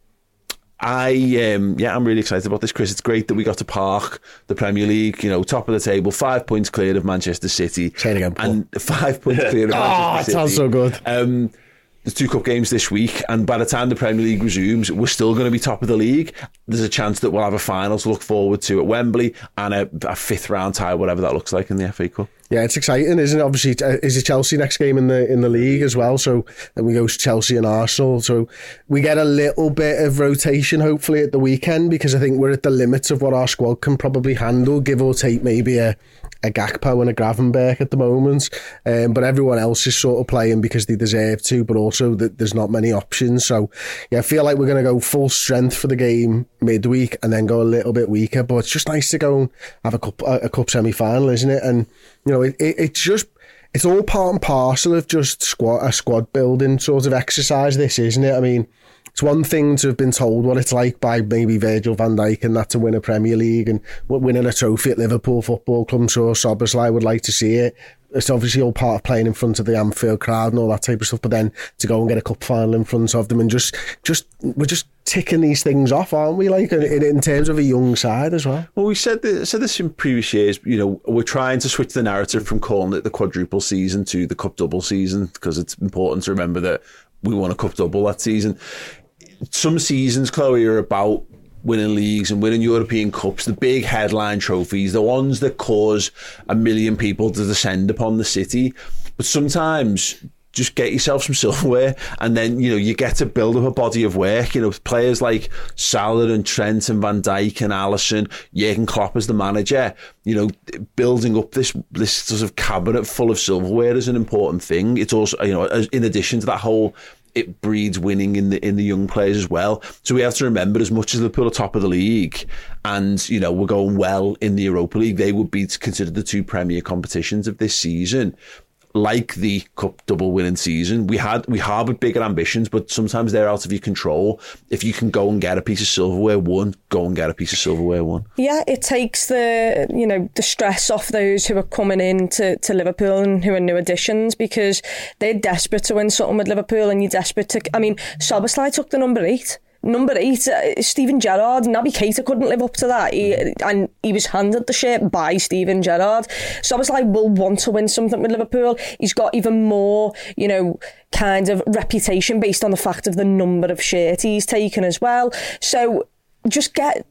I um, yeah, I'm really excited about this, Chris. It's great that we got to park the Premier League, you know, top of the table, five points clear of Manchester City. Say it again, Paul. And five points clear of oh, Manchester City. Oh, it sounds so good. Um, there's two cup games this week, and by the time the Premier League resumes, we're still going to be top of the league. There's a chance that we'll have a final to look forward to at Wembley and a, a fifth round tie, whatever that looks like in the F A Cup. Yeah, it's exciting, isn't it? Obviously, is it Chelsea next game in the in the league as well? So then we go to Chelsea and Arsenal. So we get a little bit of rotation, hopefully, at the weekend, because I think we're at the limits of what our squad can probably handle, give or take maybe a, a Gakpo and a Gravenberch at the moment. Um, but everyone else is sort of playing because they deserve to, but also that there's not many options. So yeah, I feel like we're going to go full strength for the game midweek and then go a little bit weaker. But it's just nice to go and have a cup, a cup semi-final, isn't it? And you know, it, it, it's just, it's all part and parcel of just squad, a squad building sort of exercise, this, isn't it? I mean, it's one thing to have been told what it's like by maybe Virgil van Dijk and that to win a Premier League and winning a trophy at Liverpool Football Club. I'm sure Szoboszlai would like to see it. It's obviously all part of playing in front of the Anfield crowd and all that type of stuff, but then to go and get a cup final in front of them and just, just we're just ticking these things off, aren't we? Like in, in terms of a young side as well. Well, we said this, said this in previous years. You know, we're trying to switch the narrative from calling it the quadruple season to the cup double season because it's important to remember that we won a cup double that season. Some seasons, Chloe, are about winning leagues and winning European Cups, the big headline trophies, the ones that cause a million people to descend upon the city. But sometimes just get yourself some silverware and then, you know, you get to build up a body of work. You know, players like Salah and Trent and Van Dijk and Alisson, Jurgen Klopp as the manager, you know, building up this this sort of cabinet full of silverware is an important thing. It's also, you know, in addition to that whole, it breeds winning in the in the young players as well. So we have to remember, as much as Liverpool are top of the league and, you know, we're going well in the Europa League, they would be considered the two premier competitions of this season. Like the cup double winning season, we had we harboured bigger ambitions, but sometimes they're out of your control. If you can go and get a piece of silverware won, go and get a piece of silverware won. Yeah, it takes the you know the stress off those who are coming in to, to Liverpool and who are new additions, because they're desperate to win something with Liverpool, and you're desperate to. I mean, Szoboszlai took the number eight. Number eight, uh, Steven Gerrard, Naby Keita couldn't live up to that. He, and he was handed the shirt by Steven Gerrard. Szoboszlai will want to win something with Liverpool. He's got even more, you know, kind of reputation based on the fact of the number of shirts he's taken as well. So just get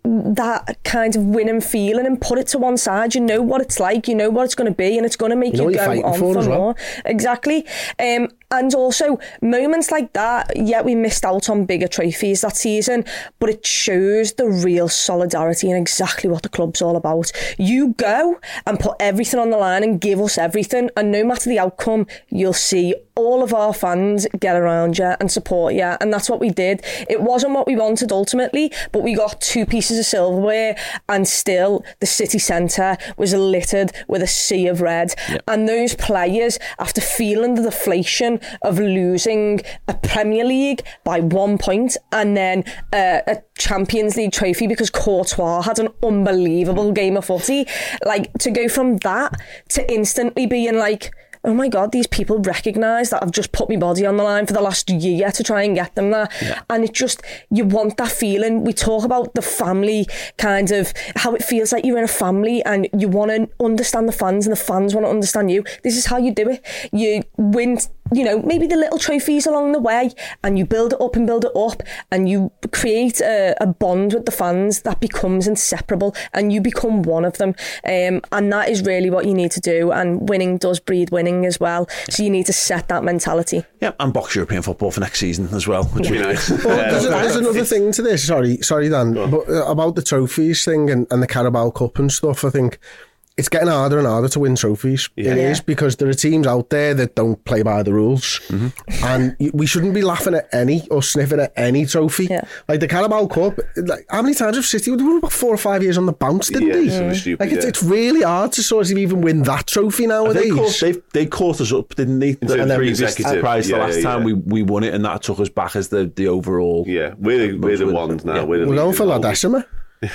that kind of winning feeling and put it to one side. You know what it's like, you know what it's going to be, and it's going to make you, know you go on for, for more. Well. Exactly. Um, and also moments like that, yeah, we missed out on bigger trophies that season, but it shows the real solidarity and exactly what the club's all about. You go and put everything on the line and give us everything, and no matter the outcome, you'll see all of our fans get around you and support you, and that's what we did. It wasn't what we wanted ultimately, but we got two pieces of silverware, and still the city centre was littered with a sea of red. Yep. And those players, after feeling the deflation imagine of losing a Premier League by one point and then uh, a Champions League trophy because Courtois had an unbelievable game of footy. Like, to go from that to instantly being like, oh my God, these people recognise that I've just put my body on the line for the last year to try and get them there. Yeah. And it just, you want that feeling. We talk about the family, kind of how it feels like you're in a family and you want to understand the fans and the fans want to understand you. This is how you do it. You win, you know, maybe the little trophies along the way, and you build it up and build it up, and you create a, a bond with the fans that becomes inseparable, and you become one of them. Um, and that is really what you need to do. And winning does breed winning as well. So you need to set that mentality. Yeah, and box European football for next season as well, which would be nice. Well, there's, there's another thing to this. Sorry, sorry, Dan, but uh, about the trophies thing and, and the Carabao Cup and stuff. I think it's getting harder and harder to win trophies. Yeah. It is, because there are teams out there that don't play by the rules. Mm-hmm. And we shouldn't be laughing at any or sniffing at any trophy. Yeah. Like the Carabao Cup, like, how many times have City, we were about four or five years on the bounce, didn't yeah, they? Mm. Stupid, like it's, yeah. it's really hard to sort of even win that trophy nowadays. They caught, they, they caught us up, didn't they? In and the previous prize yeah, the last yeah, time yeah. we, we won it, and that took us back as the, the overall. Yeah, we're the, we're the ones now. Yeah. We're, the we're going for La Decima.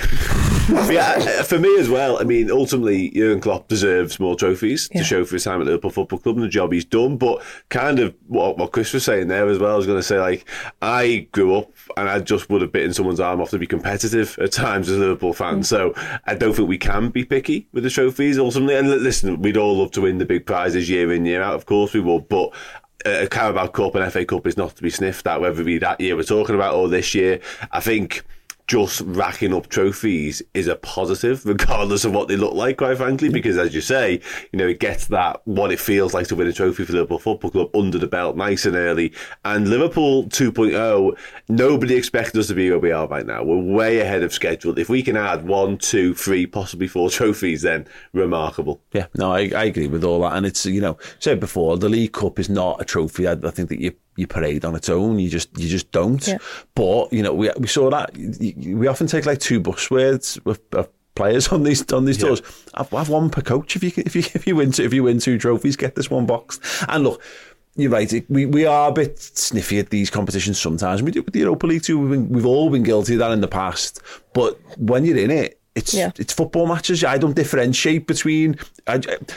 Yeah, for me as well. I mean, ultimately, Jurgen Klopp deserves more trophies yeah. to show for his time at Liverpool Football Club and the job he's done. But kind of what, what Chris was saying there as well, I was going to say, like, I grew up and I just would have bitten someone's arm off to be competitive at times as a Liverpool fan. Mm. So I don't think we can be picky with the trophies ultimately. And listen, we'd all love to win the big prizes year in, year out. Of course we would. But a Carabao Cup and F A Cup is not to be sniffed at, whether it be that year we're talking about or this year. I think just racking up trophies is a positive, regardless of what they look like, quite frankly, because as you say, you know, it gets that, what it feels like to win a trophy for Liverpool Football Club under the belt nice and early. And Liverpool two point oh, nobody expected us to be where we are right now. We're way ahead of schedule. If we can add one, two, three, possibly four trophies, then remarkable. Yeah, no, I, I agree with all that. And it's, you know, said before, the League Cup is not a trophy. I, I think that you you parade on its own. You just you just don't. Yeah. But you know, we we saw that we often take like two buzzwords of, of players on these on these yeah. tours. I've, have one per coach. If you if you if you win two, if you win two trophies, get this one boxed. And look, you're right. We we are a bit sniffy at these competitions sometimes. We do with the Europa League too. We've been, we've all been guilty of that in the past. But when you're in it, it's yeah. it's football matches. I don't differentiate between I,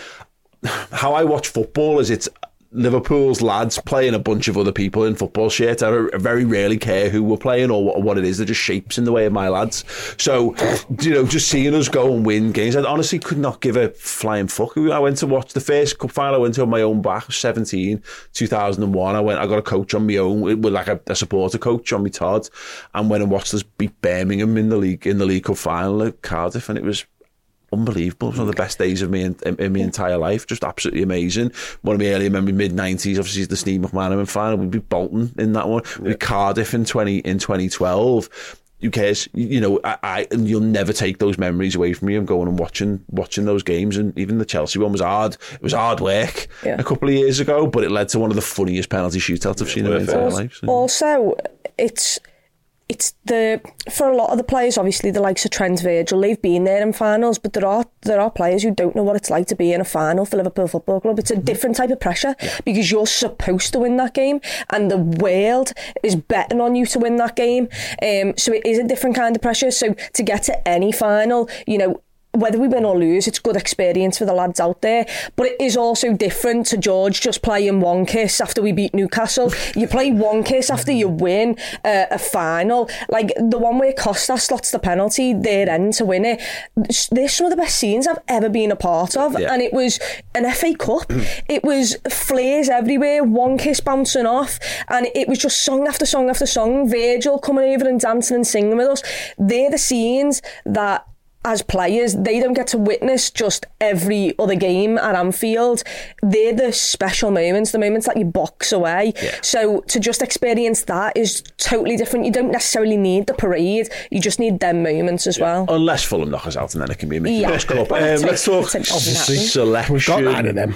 how I watch football. Is it's Liverpool's lads playing a bunch of other people in football shirts. I very rarely care who we're playing or what, what it is. They're just shapes in the way of my lads. So, you know, just seeing us go and win games, I honestly could not give a flying fuck. I went to watch the first cup final. I went to on my own back, seventeen, two thousand one. I went, I got a coach on my own with like a, a supporter coach on my Todd, and went and watched us beat Birmingham in the league in the League Cup final at Cardiff, and it was unbelievable. It was one of the best days of me in, in, in my entire life. Just absolutely amazing. One of my earlier memory, mid nineties, obviously is the Steve McManaman final. We'd be Bolton in that one. Yeah. We'd Cardiff in twenty in twenty twelve. Who cares? You, you know, I, I and you'll never take those memories away from me. I'm going and watching watching those games, and even the Chelsea one was hard. It was hard work yeah. a couple of years ago, but it led to one of the funniest penalty shootouts I've seen in my entire life. So. Also, it's. It's the for a lot of the players, obviously the likes of Trent, Virgil, they've been there in finals, but there are there are players who don't know what it's like to be in a final for Liverpool Football Club. It's a different type of pressure yeah. because you're supposed to win that game, and the world is betting on you to win that game. Um, so it is a different kind of pressure. So to get to any final, you know, whether we win or lose, it's good experience for the lads out there. But it is also different to George just playing one kiss after we beat Newcastle. You play one kiss after you win uh, a final. Like the one where Costa slots the penalty, their end to win it. They're some of the best scenes I've ever been a part of. Yeah. And it was an F A Cup. It was flares everywhere, one kiss bouncing off. And it was just song after song after song. Virgil coming over and dancing and singing with us. They're the scenes that, as players, they don't get to witness just every other game at Anfield. They're the special moments, the moments that you box away. Yeah. So to just experience that is totally different. You don't necessarily need the parade. You just need them moments as yeah. well. Unless Fulham knock us out, and then it can be a Mickey yeah. Mouse Cup. Um, let's talk selection. We've got nine of them.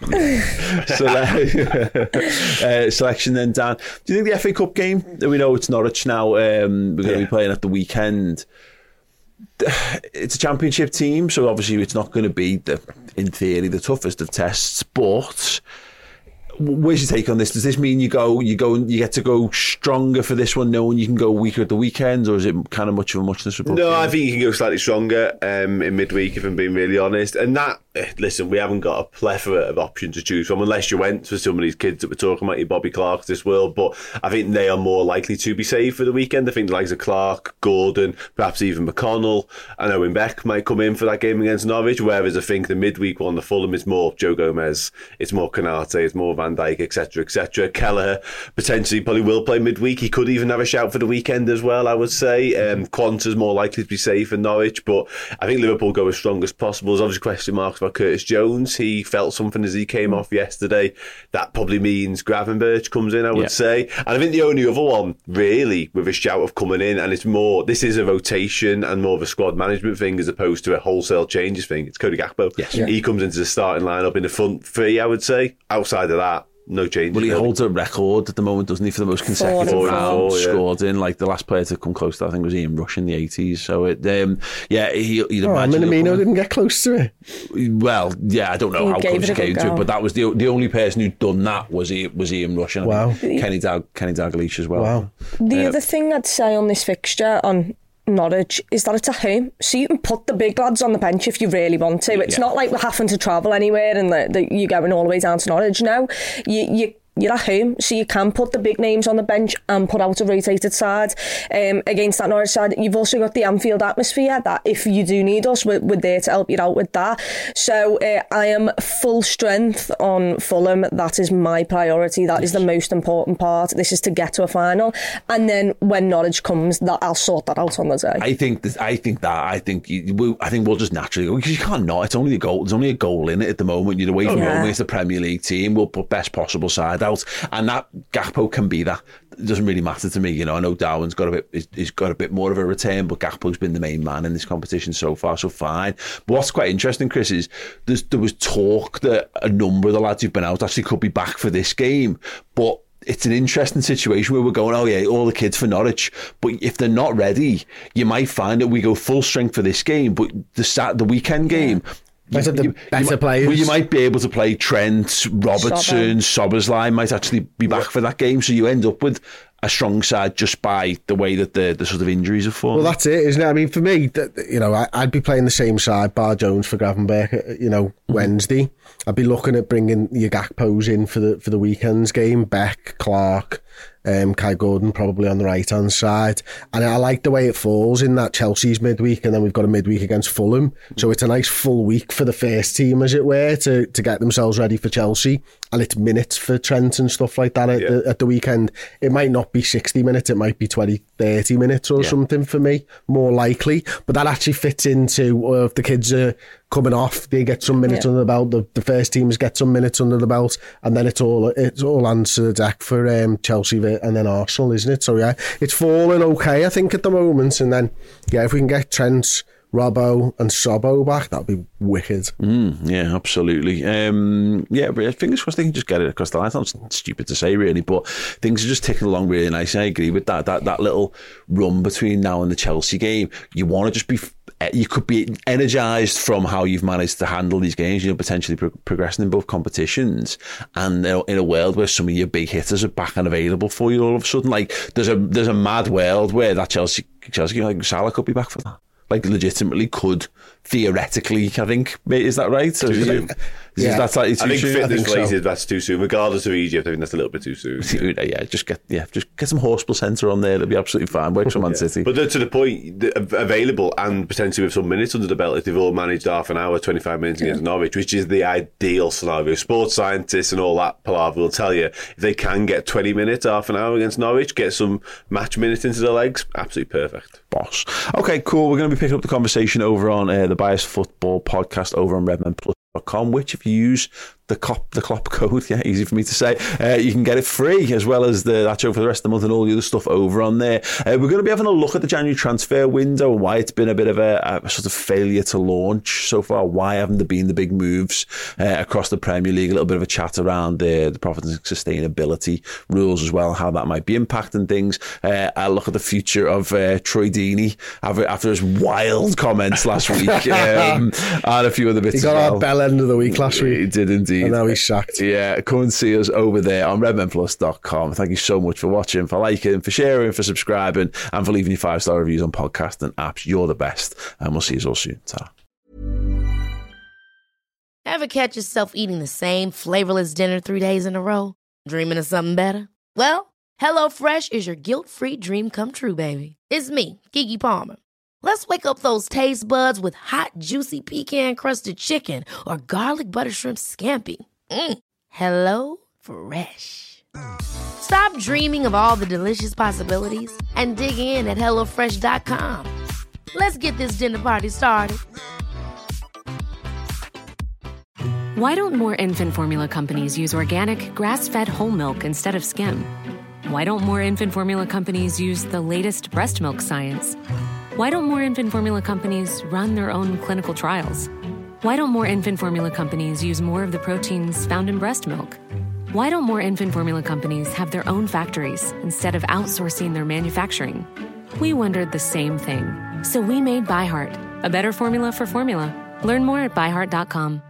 Sele- uh, selection then, Dan. Do you think the F A Cup game, we know it's Norwich now, um, we're going to yeah. be playing at the weekend. It's a championship team, so obviously it's not going to be, the, in theory, the toughest of tests, but where's your take on this? Does this mean you go, you go, you get to go stronger for this one, knowing you can go weaker at the weekends, or is it kind of much of a muchness for both? No, I think you can go slightly stronger um, in midweek, if I'm being really honest. And that, listen, we haven't got a plethora of options to choose from, unless you went for some of these kids that we're talking about, your Bobby Clarks this world. But I think they are more likely to be saved for the weekend. I think the likes of Clark, Gordon, perhaps even McConnell, and Owen Beck might come in for that game against Norwich. Whereas I think the midweek one, the Fulham, is more Joe Gomez, it's more Canate, it's more Van Dijk, et cetera, et cetera. Kelleher potentially probably will play midweek. He could even have a shout for the weekend as well, I would say. Um, Quanta's more likely to be safe in Norwich, but I think Liverpool go as strong as possible. There's obviously question marks about Curtis Jones. He felt something as he came off yesterday. That probably means Gravenberch comes in, I would yeah. say. And I think the only other one, really, with a shout of coming in, and it's more, this is a rotation and more of a squad management thing as opposed to a wholesale changes thing. It's Cody Gakpo. Yes. Yeah. He comes into the starting lineup in the front three, I would say. Outside of that, no change. Well, he really holds a record at the moment, doesn't he, for the most consecutive four, rounds four, yeah. scored in. Like the last player to come close to that, I think, was Ian Rush in the eighties. So, it, um, yeah, he, he'd oh, imagine. Minamino didn't get close to it. Well, yeah, I don't know he how close he came to it, but that was the the only person who'd done that was was Ian Rush. And wow. Kenny Dag, Kenny Dalglish as well. Wow. The uh, other thing I'd say on this fixture on Norwich is that it's at home, so you can put the big lads on the bench if you really want to. It's yeah. not like we're having to travel anywhere and the, the, you're going all the way down to Norwich now. You, you You're at home, so you can put the big names on the bench and put out a rotated side um, against that Norwich side. You've also got the Anfield atmosphere that if you do need us, we're, we're there to help you out with that. So uh, I am full strength on Fulham. That is my priority. That is the most important part. This is to get to a final, and then when Norwich comes, that I'll sort that out on the day. I think that. I think that. I think. You, we, I think we'll just naturally go because you can't not. It's only a goal. There's only a goal in it at the moment. You're away from yeah. home against the Premier League team. We'll put best possible side out. And that Gakpo can be that. It doesn't really matter to me, you know. I know Darwin's got a bit, he's got a bit more of a return, but Gakpo's been the main man in this competition so far, so fine. But what's quite interesting, Chris, is there was talk that a number of the lads who've been out actually could be back for this game, but it's an interesting situation where we're going, oh yeah, all the kids for Norwich, but if they're not ready, you might find that we go full strength for this game, but the Sat the weekend game. Yeah. You, the you, better you, players. Well, you might be able to play Trent, Robertson, Soberslai might actually be back yeah. for that game, so you end up with a strong side just by the way that the, the sort of injuries have fallen. Well, that's it, isn't it? I mean, for me, that, you know, I, I'd be playing the same side, bar Jones for Gravenberch, you know, mm-hmm. Wednesday. I'd be looking at bringing your Gakpos in for the for the weekend's game, Beck, Clark, um, Kai Gordon probably on the right-hand side. And I like the way it falls in that Chelsea's midweek, and then we've got a midweek against Fulham. So it's a nice full week for the first team, as it were, to, to get themselves ready for Chelsea. And it's minutes for Trent and stuff like that at, yeah. the, at the weekend. It might not be sixty minutes, it might be twenty, thirty minutes or yeah. something for me, more likely. But that actually fits into, uh, if the kids are coming off, they get some minutes yeah. under the belt, the, the first teams get some minutes under the belt, and then it's all it's all hands to the deck for um, Chelsea and then Arsenal, isn't it? So yeah, it's falling okay, I think, at the moment. And then, yeah, if we can get Trent, Robbo and Sobbo back, that'd be wicked. Mm, yeah, absolutely. Um, yeah, but fingers crossed they can just get it across the line. Sounds stupid to say, really, but things are just ticking along really nice. I agree with that. That that little run between now and the Chelsea game, you want to just be. You could be energised from how you've managed to handle these games, you know, potentially pro- progressing in both competitions, and you know, in a world where some of your big hitters are back and available for you all of a sudden. Like there's a there's a mad world where that Chelsea Chelsea like Salah could be back for that. Like legitimately could theoretically, I think, is that right? So is it, is yeah. that slightly too I think soon? fitness I think related, so. That's too soon. Regardless of Egypt, I think that's a little bit too soon. Yeah, yeah just get yeah, just get some Hospital Centre on there. That'll be absolutely fine. Works for Man yeah. City. But to the point, available and potentially with some minutes under the belt, if they've all managed half an hour, twenty-five minutes against yeah. Norwich, which is the ideal scenario. Sports scientists and all that palaver will tell you if they can get twenty minutes, half an hour against Norwich, get some match minutes into their legs, absolutely perfect. Boss. Okay, cool. We're going to be picking up the conversation over on uh, the Bias Football podcast over on redmen plus dot com, which if you use the cop the Klopp code, yeah, easy for me to say, uh, you can get it free, as well as the that show for the rest of the month and all the other stuff over on there. Uh, we're going to be having a look at the January transfer window and why it's been a bit of a, a sort of failure to launch so far. Why haven't there been the big moves uh, across the Premier League? A little bit of a chat around the, the profit and sustainability rules as well, how that might be impacting things. Uh, I'll look at the future of uh, Troy Deeney after, after his wild comments last week, um, and a few other bits. He got as well. our bell end of the week last week. He did indeed. indeed. And now he's sacked. Yeah, come and see us over there on redmen plus dot com. Thank you so much for watching, for liking, for sharing, for subscribing, and for leaving your five-star reviews on podcast and apps. You're the best. And we'll see you all soon. Ta. Ever catch yourself eating the same flavorless dinner three days in a row? Dreaming of something better? Well, HelloFresh is your guilt-free dream come true, baby. It's me, Keke Palmer. Let's wake up those taste buds with hot, juicy pecan-crusted chicken or garlic butter shrimp scampi. Mm. Hello Fresh. Stop dreaming of all the delicious possibilities and dig in at hello fresh dot com. Let's get this dinner party started. Why don't more infant formula companies use organic, grass-fed whole milk instead of skim? Why don't more infant formula companies use the latest breast milk science? Why don't more infant formula companies run their own clinical trials? Why don't more infant formula companies use more of the proteins found in breast milk? Why don't more infant formula companies have their own factories instead of outsourcing their manufacturing? We wondered the same thing. So we made ByHeart, a better formula for formula. Learn more at by heart dot com.